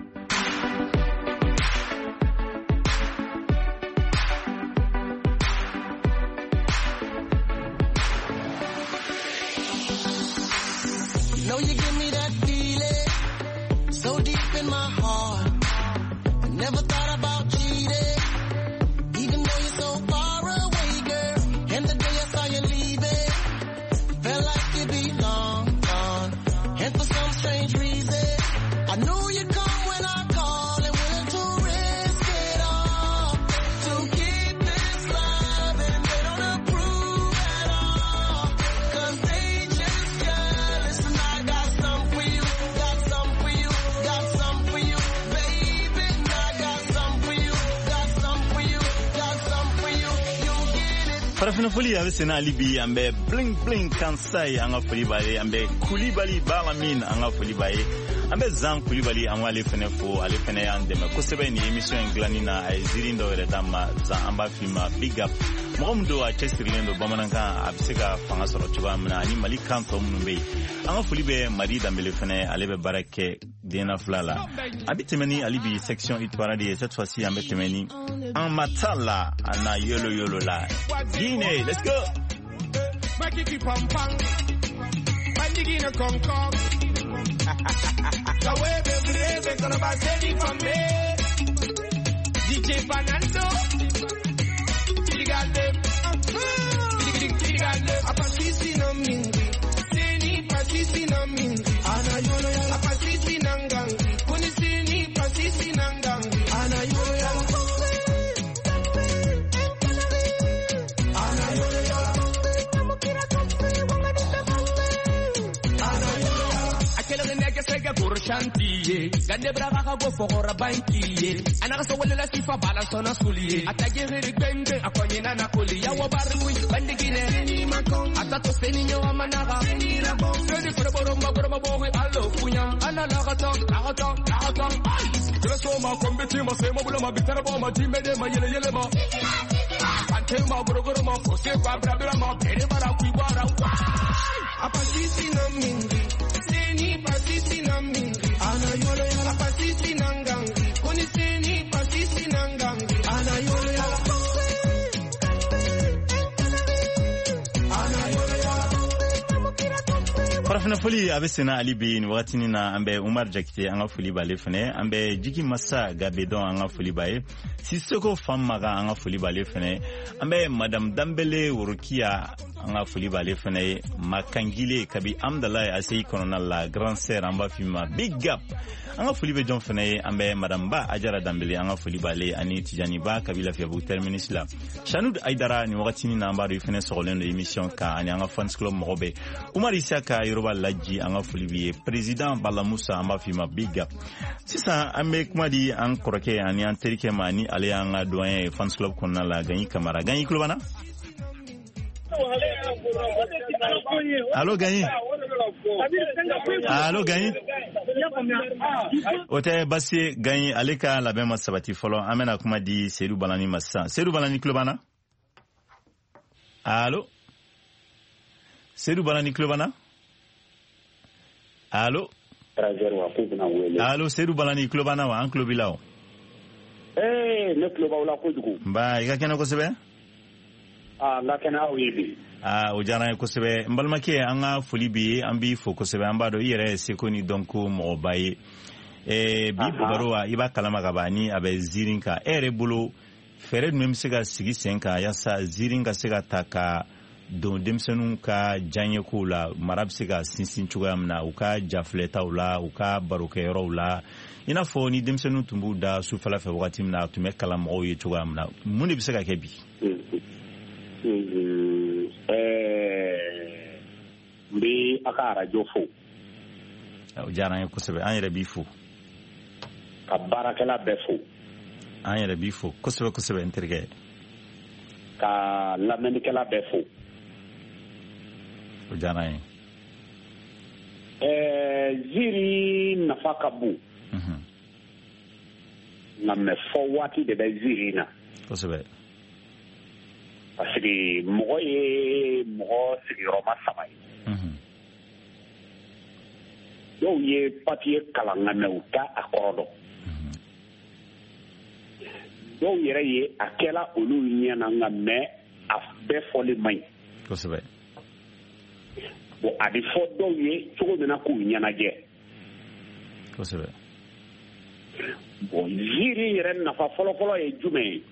Know you give me that feeling so deep in my heart. I never thought about cheating, even though you're so far away, girl. And the day I saw you leaving, felt like you'd be long gone. And for some strange reason, I knew you'd come when I called and willing to risk it all to keep this love, and they don't approve at all, 'cause they just jealous. And I got some for you, got some for you, got some for you, baby. I got some for you, got some for you, got some for you. You get it. Farafina foli a bɛ sɛnɛ ali bi an bɛ bling bling kansai an ka foli b'a ye an bɛ kulibali balamin an ka foli b'a ye an bɛ zan kulibali an b'ale fɛnɛ fo ale fɛnɛ y'an dɛmɛ kosɛbɛ ni émission in dilanni na a ye ziiri dɔw yɛrɛ d'an ma zan an b'a f'i ma big up mɔgɔ min don a cɛsirilen don bamanankan a bɛ se ka fanga sɔrɔ cogoya min na ani mali kan tɔ minnu bɛ yen an ka foli bɛ madi danbele fɛnɛ ale bɛ baara kɛ dena fila la an bɛ tɛmɛ ni ali bi section hit parade ye cette fois-ci an bɛ tɛmɛ ni an matala ana yolo yolo la Guinée let's go. Makiki pam pam, Pandigina Kong Kong. Kawe baby baby gonna buy steady from me. D J Fernando, Tigale, Tigale, Apasisi no mingi, Seni Pasisi no mingi, Ana yolo yala Pasisi nangangi, Kuni Seni Pasisi nangangi, Ana yolo yala. Chantier, gande braga go for bankier. Anaka so wala sifa balance on a sulier. Atake ri bende akonye na nakoli. Ya wo barui bandigine ni makon. Atato seni nyo amanaga. Ni na bon. Seni for boromba boromba boy allo kunya. Ana lagaton, lagaton, lagaton. Dreso ma kombeti ma se mo bulama bitara bo ma timbe de ma yele yele ma. Ante ma borogoro ma fose kwa brabra ma pere bara ku bara. Apasisi no mingi. Seni pasisi no mingi. Ana yolo yala pasisi nangangi, kuni seni pasisi nangangi. Ana yolo yala farafina foli a bɛ sena ali bi ni wagatini na an bɛ Umar Jakite an ka foli b'ale fɛnɛ an bɛ Jigi Massa Gabedon an ka foli b'a ye Sisoko Famaga an ka foli b'ale fɛnɛ an bɛ Madame Dambele Worokia an ka foli b'ale fɛnɛ ye Makangile kabi Amdalaye Asei kɔnɔna la grand sœur an b'a f'i ma big up an ka foli bɛ jɔn fɛnɛ ye an bɛ Madame Ba Ajara Dambele an ka foli b'ale ani Tijani Ba kabi Lafiyabugu terminus la Chanud Aidara ni wagatini na an b'a dɔn i fɛnɛ sɔgɔlen do émission kan ani an ka fans club mɔgɔ bɛ Umar Isaka Yoruba Laji an ka foli b'i ye président Bala Musa an b'a f'i ma big up sisan an bɛ kuma di an kɔrɔkɛ ani an terikɛ ma ni ale y'an ka doyen fans club kɔnɔna la Ganyi Kamara Ganyi kulo b'an na Allo Ganyi Allo Ganyi o tɛ basi ye Ganyi ale ka labɛn ma sabati fɔlɔ an bɛna kuma di Seydou Balani ma sisan Seydou Balani kulo b'an na Allo Seydou Balani kulo b'an na Allo Allo Seydou Balani kulo b'an na wa an kulo b'i la o eh ne kulo b'aw la kojugu nba i ka kɛnɛ kosɛbɛ ah n ka kɛnɛ aw ye bi ah o diyara n ye kosɛbɛ n balimakɛ an ka foli b'i ye an b'i fo kosɛbɛ an b'a dɔn i yɛrɛ ye seko ni dɔnko mɔgɔba ye eh bi baro wa i b'a kalama ka ban ni a bɛ ziiri kan e yɛrɛ bolo fɛɛrɛ jumɛn bɛ se ka sigi sen kan yaasa ziiri ka se ka ta ka don denmisɛnninw ka diyaɲɛkow la mara bɛ se ka sinsin cogoya min na u ka jafilɛtaw la u ka barokɛyɔrɔw la i n'a fɔ ni denmisɛnninw tun b'u da sufɛla fɛ wagati min na a tun bɛ kalan mɔgɔw ye cogoya min na mun de bɛ se ka kɛ bi n bɛ a ka arajo fo o diyara an ye kosɛbɛ an yɛrɛ b'i fo ka baarakɛla bɛɛ fo an yɛrɛ b'i fo kosɛbɛ kosɛbɛ n terikɛ ka lamɛnnikɛla bɛɛ fo o diyara an ye ɛɛ ziiri nafa ka bon nka mɛ fɔ waati de bɛ ziiri na kosɛbɛ parce que mɔgɔ ye mɔgɔ sigiyɔrɔma saba ye dɔw ye papiye kalan nka mɛ u t'a a kɔrɔ dɔn dɔw yɛrɛ ye a kɛla olu ɲɛna nka mɛ a bɛɛ fɔli man ɲi kosɛbɛ bon a bɛ fɔ dɔw ye cogo min na k'u ɲɛnajɛ kosɛbɛ bon ziiri yɛrɛ nafa fɔlɔfɔlɔ ye jumɛn ye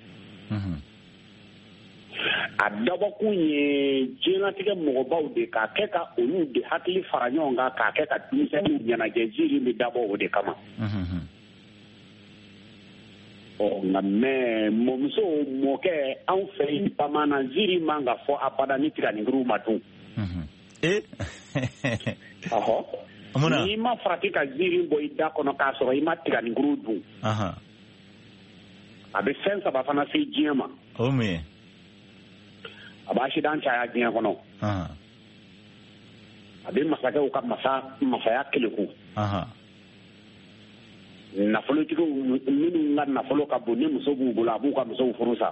a dabɔkun ye diɲɛlatigɛ mɔgɔbaw de k'a kɛ ka olu de hakili fara ɲɔgɔn kan k'a kɛ ka denmisɛnninw ɲɛnajɛ ziiri bɛ dabɔ o de kama ɔ nka mɛ mɔmuso mɔkɛ anw fɛ yen bamanan ziiri man ka fɔ abada ni tiganinkuruw ma dun ɔhɔ n'i ma farati ka ziiri bɔ i da kɔnɔ k'a sɔrɔ i ma tiganinkuruw dun a bɛ fɛn saba fana se diɲɛ ma o mun ye a b'a sidan caya diɲɛ kɔnɔ a bɛ masakɛw ka masa masaya keleku nafolotigiw minnu ka nafolo ka bon ni muso b'u bolo a b'u ka musow furu sa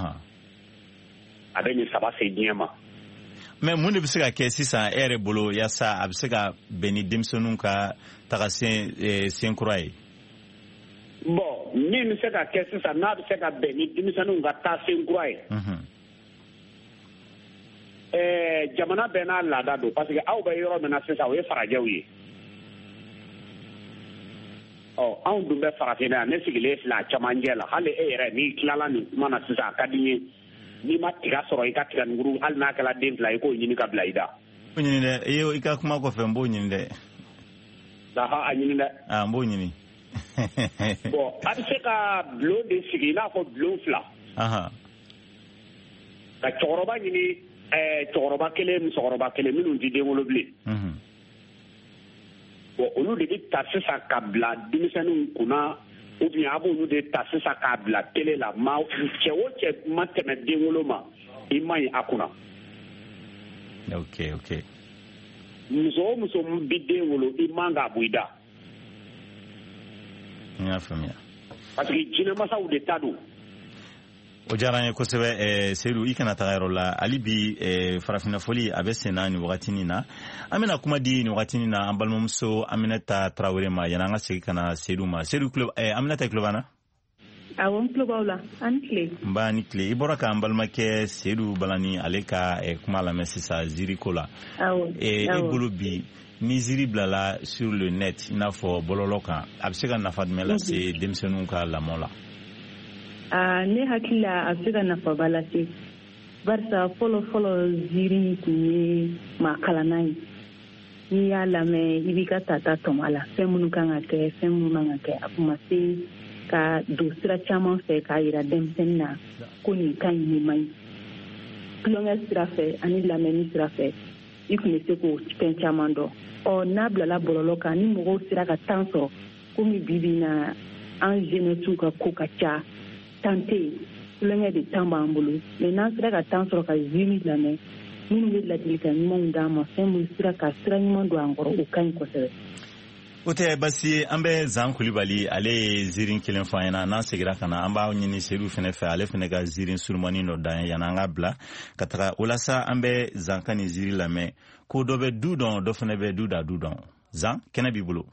a bɛ nin saba se diɲɛ ma mais mun de bɛ se ka kɛ sisan e yɛrɛ bolo yaasa a bɛ se ka bɛn ni denmisɛnninw ka taga sen sen kura ye bon min bɛ se ka kɛ sisan n'a bɛ se ka bɛn ni denmisɛnninw ka taa sen kura ye ɛɛ jamana bɛɛ n'a laada don parce que aw bɛ yɔrɔ min na sisan o ye farajɛw ye ɔ anw dun bɛ farafinna yan ne sigilen filɛ a camancɛ la hali e yɛrɛ n'i tilala nin kuma na sisan a ka di n ye n'i ma tiga sɔrɔ i ka tiganikuru hali n'a kɛra den fila i k'o ɲini ka bila i da. o ɲini dɛ i ye i ka kuma kɔfɛ n b'o ɲini dɛ. aha a ɲini dɛ. a n b'o ɲini. bon a bɛ se ka bulon de sigi i n'a fɔ bulon fila. ka cɛkɔrɔba ɲini ɛɛ cɛkɔrɔba kelen musokɔrɔba kelen minnu tɛ den wolo bilen. bon olu de bɛ ta sisan ka bila denmisɛnninw kunna ou bien a b'olu de ta sisan k'a bila télé la ma cɛ o cɛ ma tɛmɛ den wolo ma i ma ɲi a kunna. ok ok. muso o muso bɛ den wolo i man k'a bɔ i da. n y'a faamuya. parce que jinɛmasaw de ta don. o diyara n ye kosɛbɛ ɛɛ Seydou i kana taga yɔrɔ la hali bi ɛɛ farafinna foli a bɛ sen na nin wagatinin na an bɛna kuma di nin wagatinin na an balimamuso Aminata Tarawele ma yanni an ka segin ka na Seydou ma Seydou kulo ɛɛ Aminata kulo b'an na. awɔ n tulo b'aw la a ni tile. n b'a ni tile i bɔra k'an balimakɛ Seydou Balani ale ka kuma lamɛn sisan ziiri ko la. awɔ ɛɛ e bolo bi ni ziri bilala sur le net ina fo bololo kan a bɛ se ka nafa jumɛn lase denmisɛnninw ka lamɔ la? Ah, ne hakili la a bɛ se ka nafaba lase barisa fɔlɔ fɔlɔ ziri tun ye maa kalannan ye. N'i y'a lamɛn i b'i ka tata tɔmɔ a la fɛn minnu kan ka kɛ fɛn minnu man ka kɛ a tun ma se ka don sira caman fɛ k'a yira denmisɛnnin na ko nin ka ɲi nin man ɲi. Tulonkɛ sira fɛ ani lamɛnni sira fɛ i tun bɛ se k'o fɛn caman dɔn. Ɔ n'a bilala bɔlɔlɔ kan ni mɔgɔw sera ka tan sɔrɔ komi bi bi in na an jeunesse ka ko ka ca tan tɛ yen tulonkɛ de tan b'an bolo mɛ n'an sera ka tan sɔrɔ ka ziri lamɛn minnu bɛ ladilikan ɲumanw d'an ma fɛn minnu sera ka sira ɲuman don an kɔrɔ o ka ɲi kosɛbɛ. O tɛ basi an bɛ Zan Kulibali ale ye zirin kelen fɔ an ɲɛna n'an segira ka na an b'a ɲini Seydou fɛnɛ fɛ ale fɛnɛ ka zirin surumani dɔ d'an ye yanni an ka bila ka taga o la sa an bɛ Zan ka nin ziri lamɛn ko dɔ bɛ du dɔn dɔ fɛnɛ bɛ du da du dɔn. Zan kɛnɛ b'i bolo.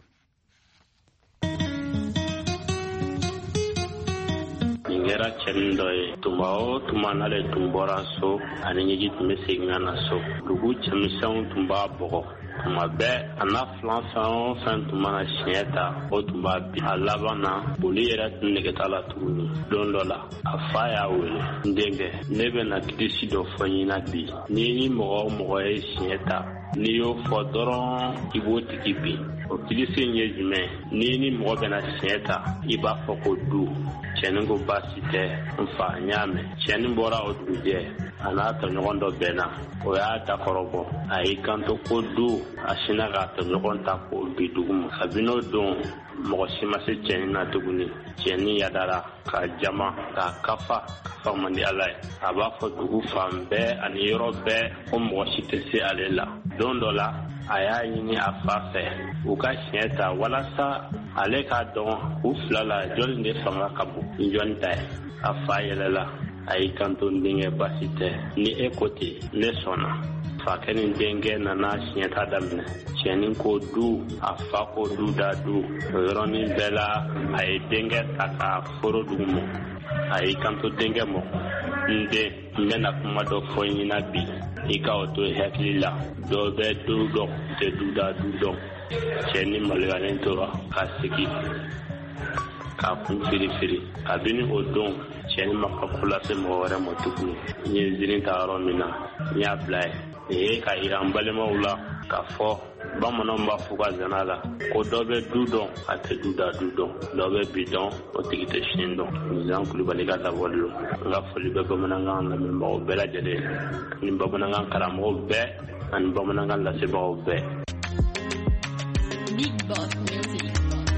Nin kɛra cɛnin dɔ ye tuma o tuma n'ale tun bɔra so ani ɲɛji tun bɛ segin ka na so dugu cɛmisɛnw tun b'a bɔgɔ tuma bɛɛ a n'a filan fɛn o fɛn tun mana siɲɛ ta o tun b'a bin a laban na boli yɛrɛ tun nege t'a la tuguni don dɔ la a fa y'a wele n denkɛ ne bɛna kirisi dɔ fɔ ɲina bi n'i ni mɔgɔ o mɔgɔ ye siɲɛ ta n'i y'o fɔ dɔrɔn i b'o tigi bin o kirisi in ye jumɛn n'i ni mɔgɔ bɛna siɲɛ ta i b'a fɔ ko du cɛnin ko baasi tɛ n fa n y'a mɛn cɛnin bɔra o dugujɛ a n'a tɔɲɔgɔn dɔ bɛnna o y'a dakɔrɔbɔ a y'i kanto ko du a sinna k'a tɔɲɔgɔn ta k'o bi dugu ma kabini o don mɔgɔ si ma se cɛnin na tuguni cɛnin yadara k'a jama k'a kafa kafa man di ala ye a b'a fɔ dugu fan bɛɛ ani yɔrɔ bɛɛ ko mɔgɔ si tɛ se ale la don dɔ la a y'a ɲini a fa fɛ u ka siɲɛ ta walasa ale k'a dɔn u fila la jɔnni de fanga ka bon ni jɔnni ta ye a fa yɛlɛla a y'i kanto n denkɛ baasi tɛ ni e ko ten ne sɔnna fakɛ ni denkɛ nana siɲɛta daminɛ cɛnin ko du a fa ko du da du o yɔrɔnin bɛɛ la a ye denkɛ ta ka foro dugu mɔ a y'i kanto denkɛ mɔ n den n bɛna kuma dɔ fɔ ɲina bi i ka o to hakili la dɔw bɛ du dɔn tɛ du da du dɔn cɛnin maloyalen tora ka sigi k'a kun firifiri kabini o don cɛnin ma ka ko lase mɔgɔ wɛrɛ ma tuguni n ye zirin ta yɔrɔ min na n y'a bila ye nin ye ka yira n balimaw la k'a fɔ bamananw b'a fɔ ka zana la ko dɔ bɛ du dɔn a tɛ du da du dɔn dɔ bɛ bi dɔn o tigi tɛ sini dɔn Zan Kulibali ka labɔli lo n ka foli bɛ bamanankan lamɛnbagaw bɛɛ lajɛlen ni bamanankan karamɔgɔw bɛɛ ani bamanankan lasebagaw bɛɛ. Big Boss Music.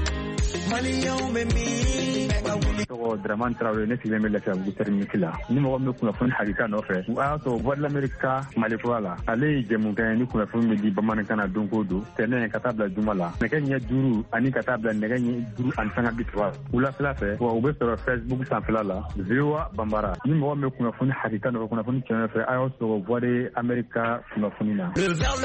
tɔgɔ Dramane Traoré ne sigilen bɛ Lafiyabugu terminus la ni mɔgɔ min bɛ kunnafoni hakika nɔfɛ o y'a sɔrɔ Voix de l'Amérique Malifura la ale ye jɛmukan ye ni kunnafoni bɛ di bamanankan na don o don tɛnɛ ka taa bila juma la nɛgɛ ɲɛ duuru ani ka taa bila nɛgɛ ɲɛ duuru ani sanga bi saba wulafɛla fɛ wa u bɛ sɔrɔ Facebook sanfɛla la V O A Bambara ni mɔgɔ min bɛ kunnafoni hakika nɔfɛ kunnafoni tiɲɛ nɔfɛ a y'aw sɔrɔ Voix de l'Amérique kunnafoni na.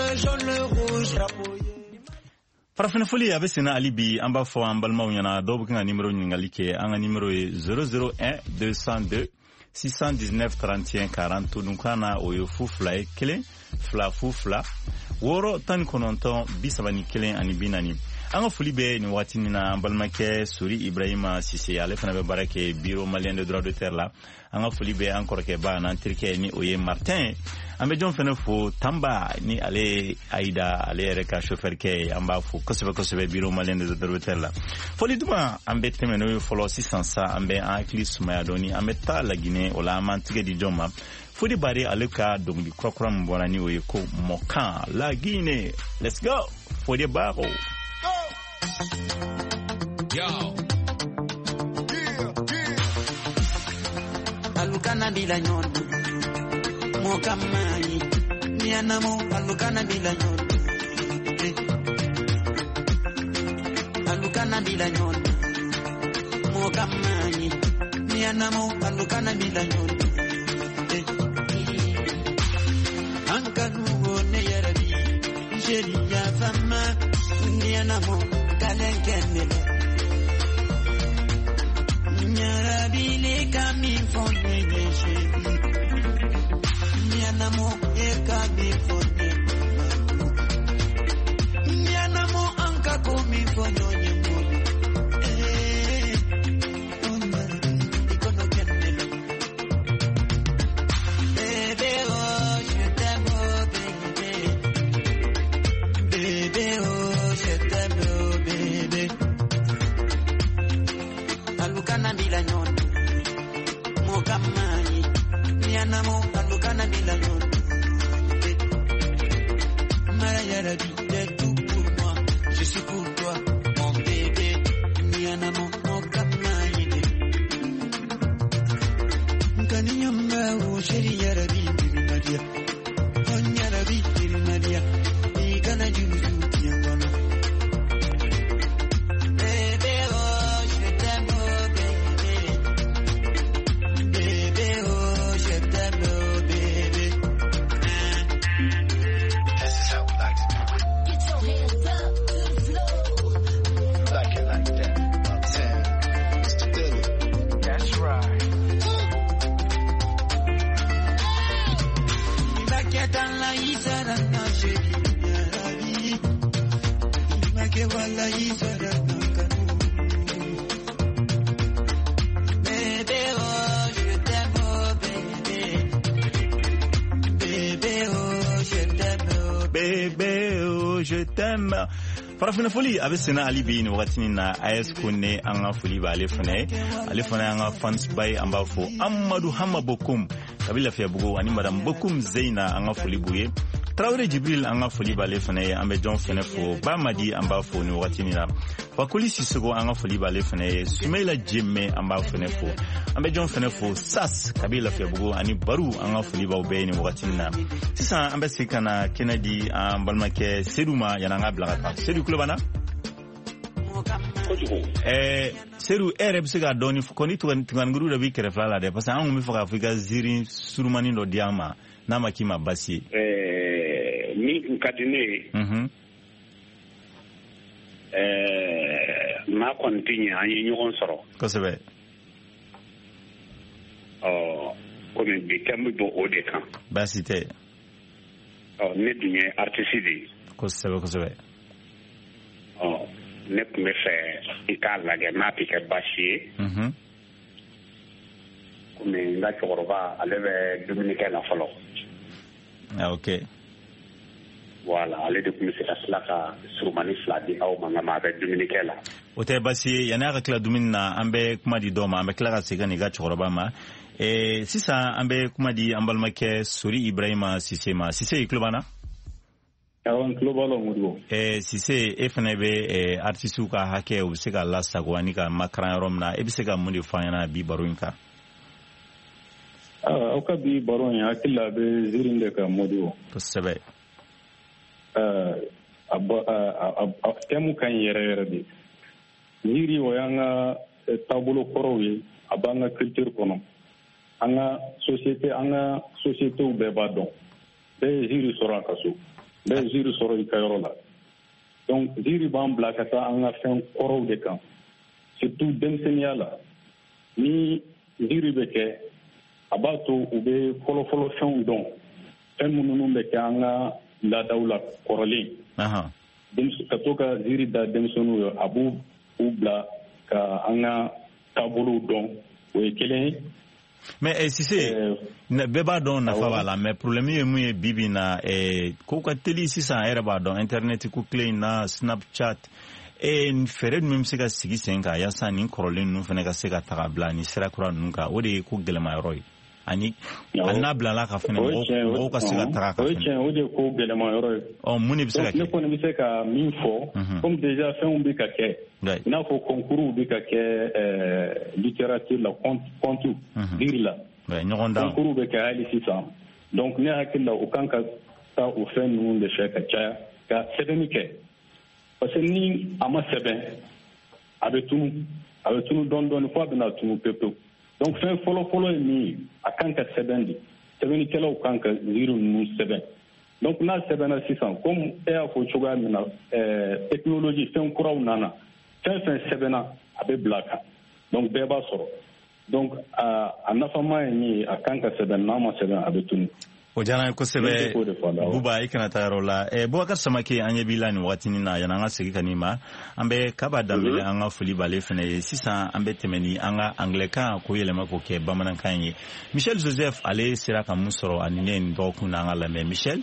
Farafinfoli a bɛ senna hali bi an b'a fɔ an balimaw ɲɛna dɔw bɛ kan ka nimero ɲininkali kɛ an ka nimero ye zéro zéro un deux cent deux six cent dix-neuf trente et un quarante todunkan na o ye fu fila ye kelen fila fu fila wɔɔrɔ tan ni kɔnɔntɔn bi saba ni kelen ani bi naani an ka foli bɛ nin waati min na an balimakɛ Sori Ibrahima Sise ale fana bɛ baara kɛ bureau malien de droit d'auteur la an ka foli bɛ an kɔrɔkɛba n'an terikɛ ni o ye Martin an bɛ jɔn fana fo Tamba ni ale Aida ale yɛrɛ ka chauffeur kɛ an b'a fo kosɛbɛ kosɛbɛ bureau malien de droit d'auteur la foli duman an bɛ tɛmɛ n'o ye fɔlɔ sisan sa an bɛ an hakili sumaya dɔɔni an bɛ taa Laginɛ o la an b'an tigɛ di jɔn ma foli bari ale ka dɔnkili kurakura min bɔra ni o ye ko mɔkan Laginɛ let's go foli baro. Yo. Alukana bila nyondo mokamai nianamo alukana bila nyondo alukana bila nyondo mokamai nianamo alukana bila nyondo ankanu ne yarabi jeri ya fama nianamo kalenkenele nyarabile kami fonde deshebi nyanamo e kami fonde Mianamo, Andukana Milano. Marayarabi, t'es tout pour moi, je suis pour toi, mon bébé. Mianamo, mon kamaïde. Kaninyamba, oh chéri Yarabi, Maria. Oh Yarabi, Maria. Ikana Juju, Yangwana. Bébé, oh, je t'aime, oh bébé. Bébé, oh, je t'aime, oh bébé. This is how we like to do it. Get your hands up to the floor. Like it like that. I'm saying, Mister Billy. That's right. Imaketana isara na sheri yarabi. Imakewala isara na kanu. Bébé, oh, je t'aime, oh bébé. Bébé, oh, je t'aime, oh bébé oh je t'aime. Farafina foli abe sena ali bi ni wakati na ayes kunne anga foli ba ale fane ale fane anga fans bay amba fo Amadou Hama Bokum kabila fiya bugo ani madam Bokum Zeina anga foli buye Traoré Jibril anga foli ba ale fane ambe John fane fo ba madi amba fo ni wakati ni na Fakoli Sisoko anga foli ba ale fane Sumaila Jemme amba fane fo ambe John fane fo Sas kabila fiya bugo ani Baru anga foli ba ube ni wakati ni na sisa ambe sikana Kennedy ambalmake Seduma yananga blagata Sedu Klobana eh Seru ere bisiga doni koni tunganguru da bikere flala de parce que an mi faka Afrika ziri surumani do diama na makima basi eh ni nkadine mhm eh ma continue anyi nyon soro ko sebe oh comme bi kambi bo ode kan basi te oh ne dunye artiste ko sebe ko sebe oh ne me fe ikala ge na pike bashi mhm comme nga choroba aleve Dominicain na folo ah okay voilà ale de kuma sita slaka surumani fladi au manga ma be Dominicain la ote basi yana ka kla dumina ambe kuma di doma ambe kla ka sigani ga choroba ma eh sisa ambe kuma di ambalmake Sori Ibrahima Sisema Sise Klobana awon global mudo eh Sise efnebe eh artistu ka hake u sega la sagwani ka makran romna e bisega mundi fanyana bi baruinka ah o ka bi baron ya kila be zirinde ka mudo to sebe eh aba temu kan yere yere bi ziri wayanga tabulo korowi abanga culture kono anga société anga société u be badon be ziri sora kaso be ziri soro ikayorola donc ziri ban blakata anga fen korow de kan surtout demseniala ni ziri beke abato ube folo folo fen don fen mununu beke anga la dawla koroli aha dem katoka ziri da demsonu abu ubla ka anga tabulu don we kelen mais eh, si c'est euh, ne beba don na fa wala mais problème est mu bibi na eh ko ka teli sisa era ba don internet ku clean na Snapchat e fere même se ka sigi senga ya sani korolin nu fene ka se ka tagabla ni sira kura nunka o de ku gelema yoroi ani anabla la ka fene o ka se ka taga ka fene o de ku gelema yoroi o muni bi se ka ne ko ne bi se ka min fo comme déjà fait on bi ka ke na fo concours bi ka ke euh littérature la compte compte dire la concours bi ka ali sisa donc ne hakilla o kan ka ta o fait nous le fait ka cha ka sedemike parce que ni ama seben abetunu abetunu don don fo bina tunu pepe donc fin follow follow ni akanka sebendi sebeni kala ukanka zero nu seben donc na sebena six cents comme e a fo chuga mina euh technologie fin kuraw nana fin fin sebena abe blaka donc beba soro donc a anafama ni akanka seben na ma seben abetunu o jana ko sebe buba ikana tarola e bo ka samake anya bilani watini na yana nga sigi kanima ambe kaba damile anga fuli bale fene sisa ambe temeni anga anglika ko yelema ko ke bamanan kanye Michel Joseph ale siraka musoro anine ndo kuna anga lame Michel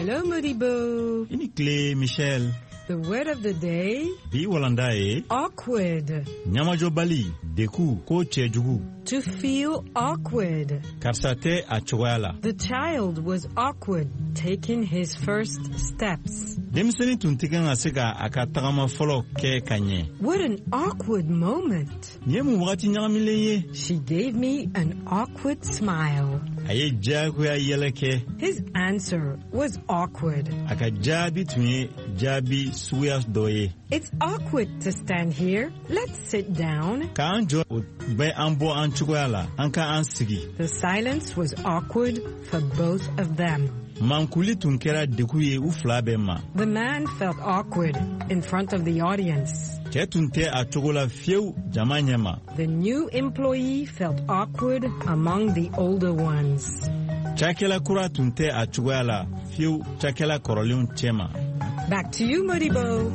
Hello, Modibo. Inikle, Michel. The word of the day? Bi walandae. Awkward. Nyamajo bali. Deku. Ko chejugu. To feel awkward. Karsate achwala. The child was awkward taking his first steps. Demiseni tuntikan asika akatagama folo ke kanye. What an awkward moment. Nyemu wakati nyagamileye. She gave me an awkward smile. Aye jagu ya yeleke. His answer was awkward. Akajabi tunye jabi suya doye. It's awkward to stand here. Let's sit down. Kanjo be ambo anchugala anka ansigi. The silence was awkward for both of them. Mankuli tunkera dekuye uflabema. The man felt awkward in front of the audience. Chetunte achogola fieu jamanyema. The new employee felt awkward among the older ones. Chakela kura tunte achugala fieu chakela korolion chema. Back to you, Modibo.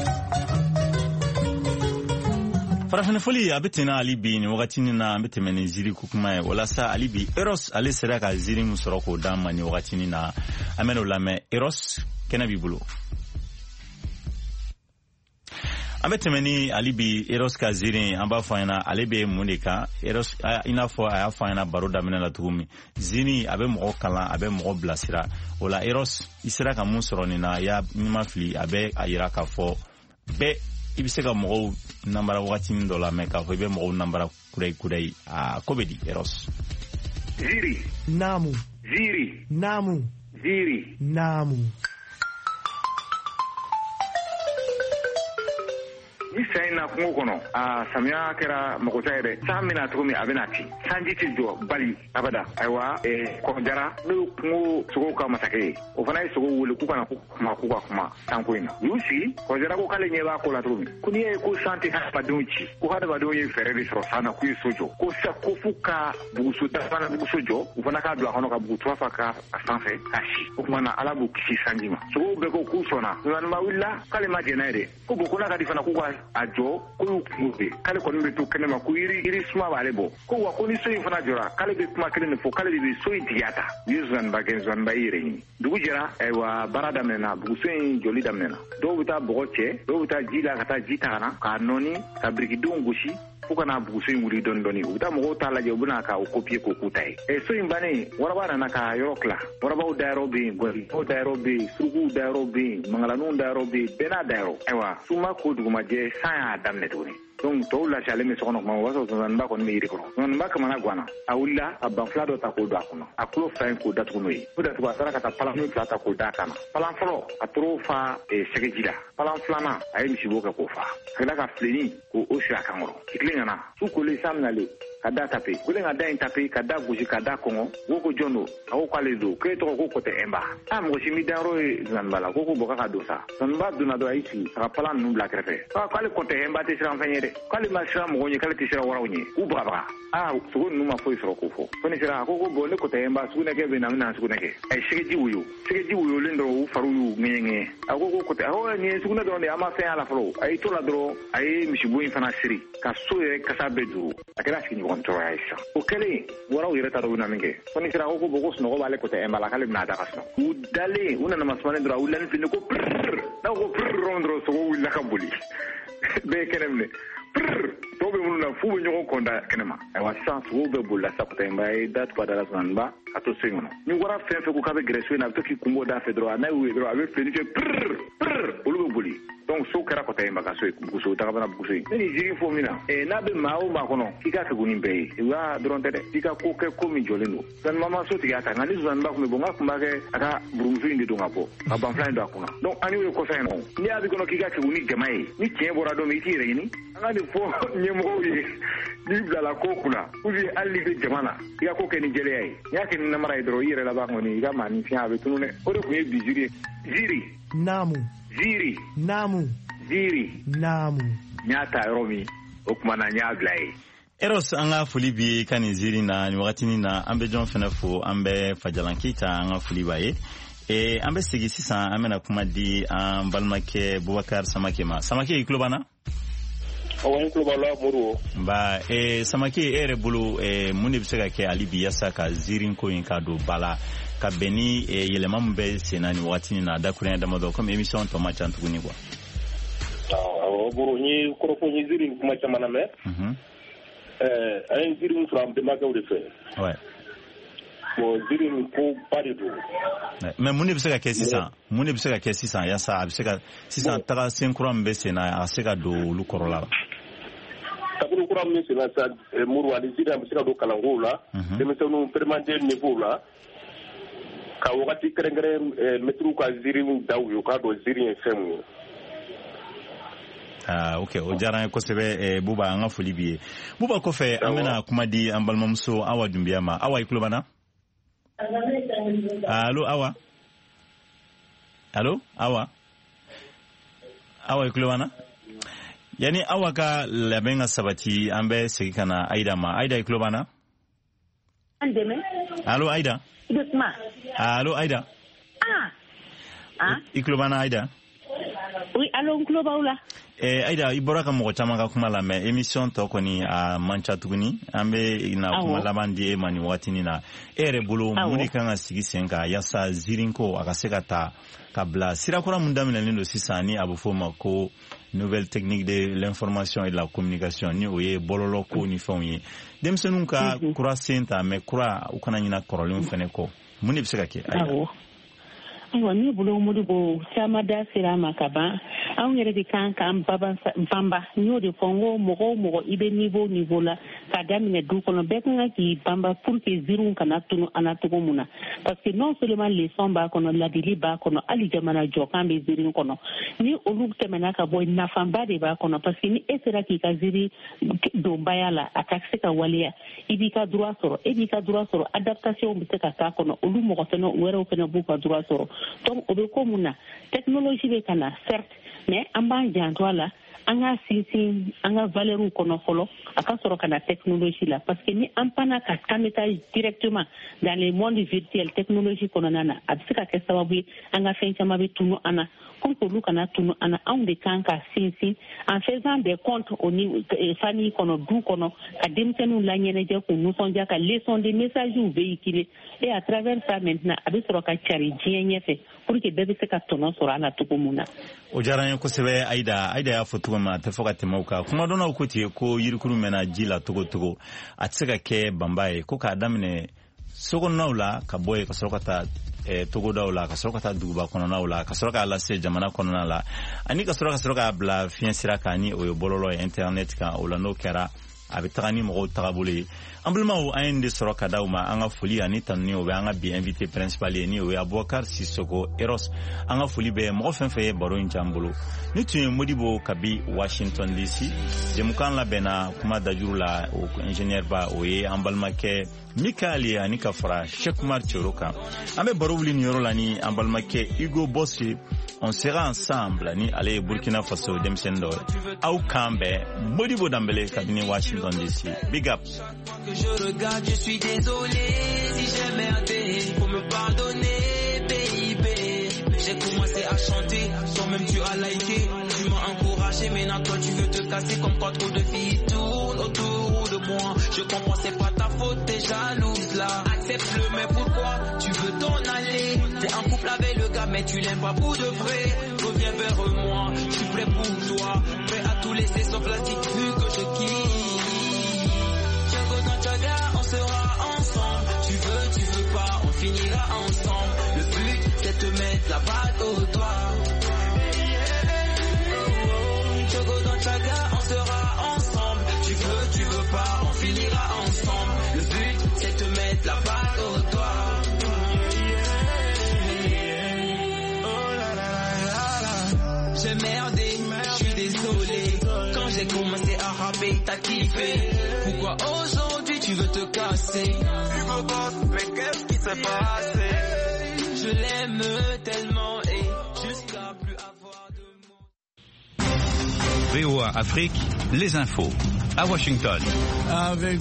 Farafina foli abetina alibi ni wakati nina abetemeni ziri kukumae wala sa alibi Eros ale seraka ziri musoroko dama ni wakati nina ameno lame Eros kena bibulu. Abetemeni alibi Eros ka ziri amba fayana alebe mundeka Eros inafo aya fayana baroda mena la tugumi zini abe moko kala abe moko blasira wala Eros isiraka musoroni na ya nimafli abe ayira ka fo be ibiseka moko nambara wakati ndola meka fo be moko nambara kurei kurei a kobedi Eros. Ziri namu ziri namu ziri namu. Ni sai na kungo kono a samya kera makota ere samina tumi abenati sanjiti jo bali abada aiwa e ko jara no kungo sugo ka masake o fana sugo wulu ku kana ku ma ku kuma tanko ina yusi ko jara ko kale nyeba ko la tumi kuni e ko santi ha padunchi ko hada badoye ferere so sana ku sojo ko sa ko fuka bugusu da fana bugusu jo o fana ka do hono ka bugutu afaka asanse ashi o kuma na alabu kisi sanjima sugo be ko ku sona nan ma willa kale ma jenaire ko bo kula ka difana ku kwa ajo ko kuwe kale ko nimbe to kenema ku iri iri suma balebo ko wa ko ni so ifana jora kale be kuma kele ne fo kale be so idiyata yuzan bagen zan bayire ni dugu jira ewa barada mena bugusen joli da mena do buta bogoche do buta jila kata jita kana ka noni ka brigidon gushi fuka na bugusen wuri don doni uta mo ta la je buna ka o kopie ko kutai e so imbane waraba na ka yorokla waraba u dairo be gori o dairo be sugu dairo be mangalanu dairo be bena dairo ewa suma ko duguma je sa damne tuni donc to la chale me sono ma waso zan ba ko mi iri ko non ba kama na gwana awulla abban flado ta ko do akuno akulo fain ko datu no yi ko datu asara kata pala no plata ko da kana pala folo atro fa e segejila pala flana ay mi siboka ko fa kala ka fleni ko o sha kamoro iklinga su ko le samnale kada tape kule ngada intape kada guji kada kongo woko jono awo kwale do ke to ko kote emba am go shimi daro e zanbala ko ko boka kadosa zanba duna do aisi ka pala nu bla krefe ka kwale kote emba te sram fanyere kwale ma sram go ni kale te sram warawni u baba ah so nu ma foi sro ko fo kone sira ko ko bonne kote emba su ne ke be na na su ne ke ai shige wuyo shige ji wuyo lendo u faru yu ngenge ago ko kote aho ni su ne do ne ama fe ala fro ai to la dro ai mishibu infana siri ka so e ka sabedu akira shini control aisha okele wara u yireta do na minge kone sira ko ko bogo sno ko bale kote emba la kale na da kasno u dale una na masmane dro u lan fin ko na ko rondro so u la kabuli be kenemne tobe mun na fu nyo ko nda kenema ay wa sans wo be bulla sapta mbay dat ko dara sanba ato singono ni wara fe fe ko kabe greso na to ki kumbo da fedro na wi dro ave feni je prr prr ulu buli donc so kera ko tayamba ka so ko so ta bana ko so ni jiri fo mina e na be mawo ma kono kika ke gunin be wa dron tede kika ko ke ko mi joleno dan mama so tiga ta ngani zan ba ko me bonga ko mbake aka burumzu indi do ngapo ka ban flan do akuna donc ani we ko sa no ni abi kono kika ke gunin jamai ni tie bora do mi tire ni ngani fo nyemo yi ni bla ko kula uzi alli be jamana kika ko ke ni jele ay yake ni namara idro yire la ba ngoni ga mani fi ave tunune o de ko e biziri ziri namu ziri namu ziri namu nyata romi okmana nyaglai Eros anga fuli bi kani ziri na ni wakati ni na ambe John Fenefo ambe Fajalankita anga fuli baye e ambe sigi sisan amena kuma di um, balmake Boubacar Samake ma Samake iklo bana awan iklo bala muru ba e Samake ere bulu e muni bisega ke alibi yasa ka zirin ko in ka do bala ka beni e yelema mun be senani wati na da kunya da mado comme émission to match antuguni quoi ah boro ni ko ko ni ziri kuma chamana me mhm eh ay ziri from de magaw de fe ouais bon ziri ko pare do mais mun ne bisa ka ke six cents mun ne bisa ka ke six cents ya sa bisa ka six cents taga cinq kuram be sena a se ka do lu korola tabulu kuram me sena sa muru ali ziri am se ka do kalangola de me sonu permanent niveau la ka wakati kerengere metru ka ziri daw yo ka do ziri fm ah okay o jaran ko sebe e buba anga foli biye buba ko fe amena kuma di ambalmamso awa dumbiama awa iklubana allo awa allo awa awa iklubana yani awa ka labenga sabati ambe segikana aida ma aida iklubana andeme allo aida dusma allo aida ah ah iklubana aida oui allo iklubala eh aida ibora ka mo chama ka kuma la me émission to koni a mancha tuguni ambe na kuma la bandi e mani watini na ere bulu muni kanga sigi senga yasa zirinko akaseka ta kabla sirakora mundamina lindo sisani abufo mako nouvelle technique de l'information et de la communication ni oye bololo ko ni fonyi demsenunka kura senta me kura ukana nyina korolin fene ko muni biseka ke aida aiwa ni bulo muri bo sama da sira makaba an yere di kan kan baba bamba nyo de fongo mogo mogo ibe niveau niveau la ka damine du kono be kan ki bamba pour que zirun kana tunu anatugo muna parce que non seulement les samba kono la dili ba kono ali jamana jokan be zirin kono ni olu temena ka boy na famba de ba kono parce que ni esera ki ka ziri do bayala attaque ka walia ibi ka droit soro ibi ka droit soro adaptation bi ka ka kono olu mogo teno wero fena bu ka droit soro donc obe ko muna technologie be kana certes mais amba jantwala anga sisi anga valeur kono folo aka soro kana technologie la parce que ni ampana ka kameta directement dans le monde virtuel technologie kono nana absika ke sababu anga fencha mabe tunu ana comme pour nous kana tunu ana on de kanka sisi en faisant des comptes au niveau famille kono du kono ka demtenu la nyene je ko nous sonja ka leçon des messages ou véhiculés et à travers ça maintenant abi soro ka chari jienye fe pour que bebe se ka tono soro ala tukumuna o jaran ko sebe aida aida ya fotu ma ta fokate mauka kuma dona ko tie ko yirkuru mena jila togo togo atsika ke bambaye ko ka damne sogo naula ka boye ka sorokata e togo dawla ka sorokata duguba kono naula ka soroka la se jamana kono nala ani ka soroka soroka bla fien siraka ni o bololo internet ka o la no kera abitani mo tagabule ambulma o ande soroka dawma anga foli ani tanni o anga bi invité principal ni o Aboubacar Sissoko Eros anga foli be mo fenfe baro njambulo ni tu modibo kabi Washington D C jemukan la bena kuma dajuru la o ingénieur ba o ye ambalma ke Mikali ani kafra Cheikh Mar Choroka ambe baro wuli ni yoro ni ambalma ke Hugo Bossi on sera ensemble ni aller Burkina Faso demsendo au kambe modibo dambele kabini Washington D C big up que je regarde, je suis désolé si j'ai merdé, faut me pardonner, baby. J'ai commencé à chanter, toi-même tu as liké, tu m'as encouragé, maintenant toi tu veux te casser comme quand trop de filles tournent autour de moi. Je comprends, c'est pas ta faute, t'es jalouse là. Accepte-le, mais pourquoi tu veux t'en aller? T'es en couple avec le gars, mais tu l'aimes pas pour de vrai. Reviens vers moi, je suis prêt pour toi, prêt à tout laisser sauf la petite vue que je kiffe. On sera ensemble, tu veux, tu veux pas, on finira ensemble. Le but c'est de mettre la balle au doigt. Choco dans Chaga, on sera ensemble, tu veux, tu veux pas, on finira ensemble. Le but c'est de mettre la balle au doigt. J'ai merdé, je suis désolé. Quand j'ai commencé à rapper, t'as kiffé. Pourquoi aujourd'hui tu veux te casser? Hugo Boss, mais qu'est-ce qui s'est passé? Je l'aime tellement et jusqu'à plus avoir de mots. V O A Afrique, les infos à Washington. Avec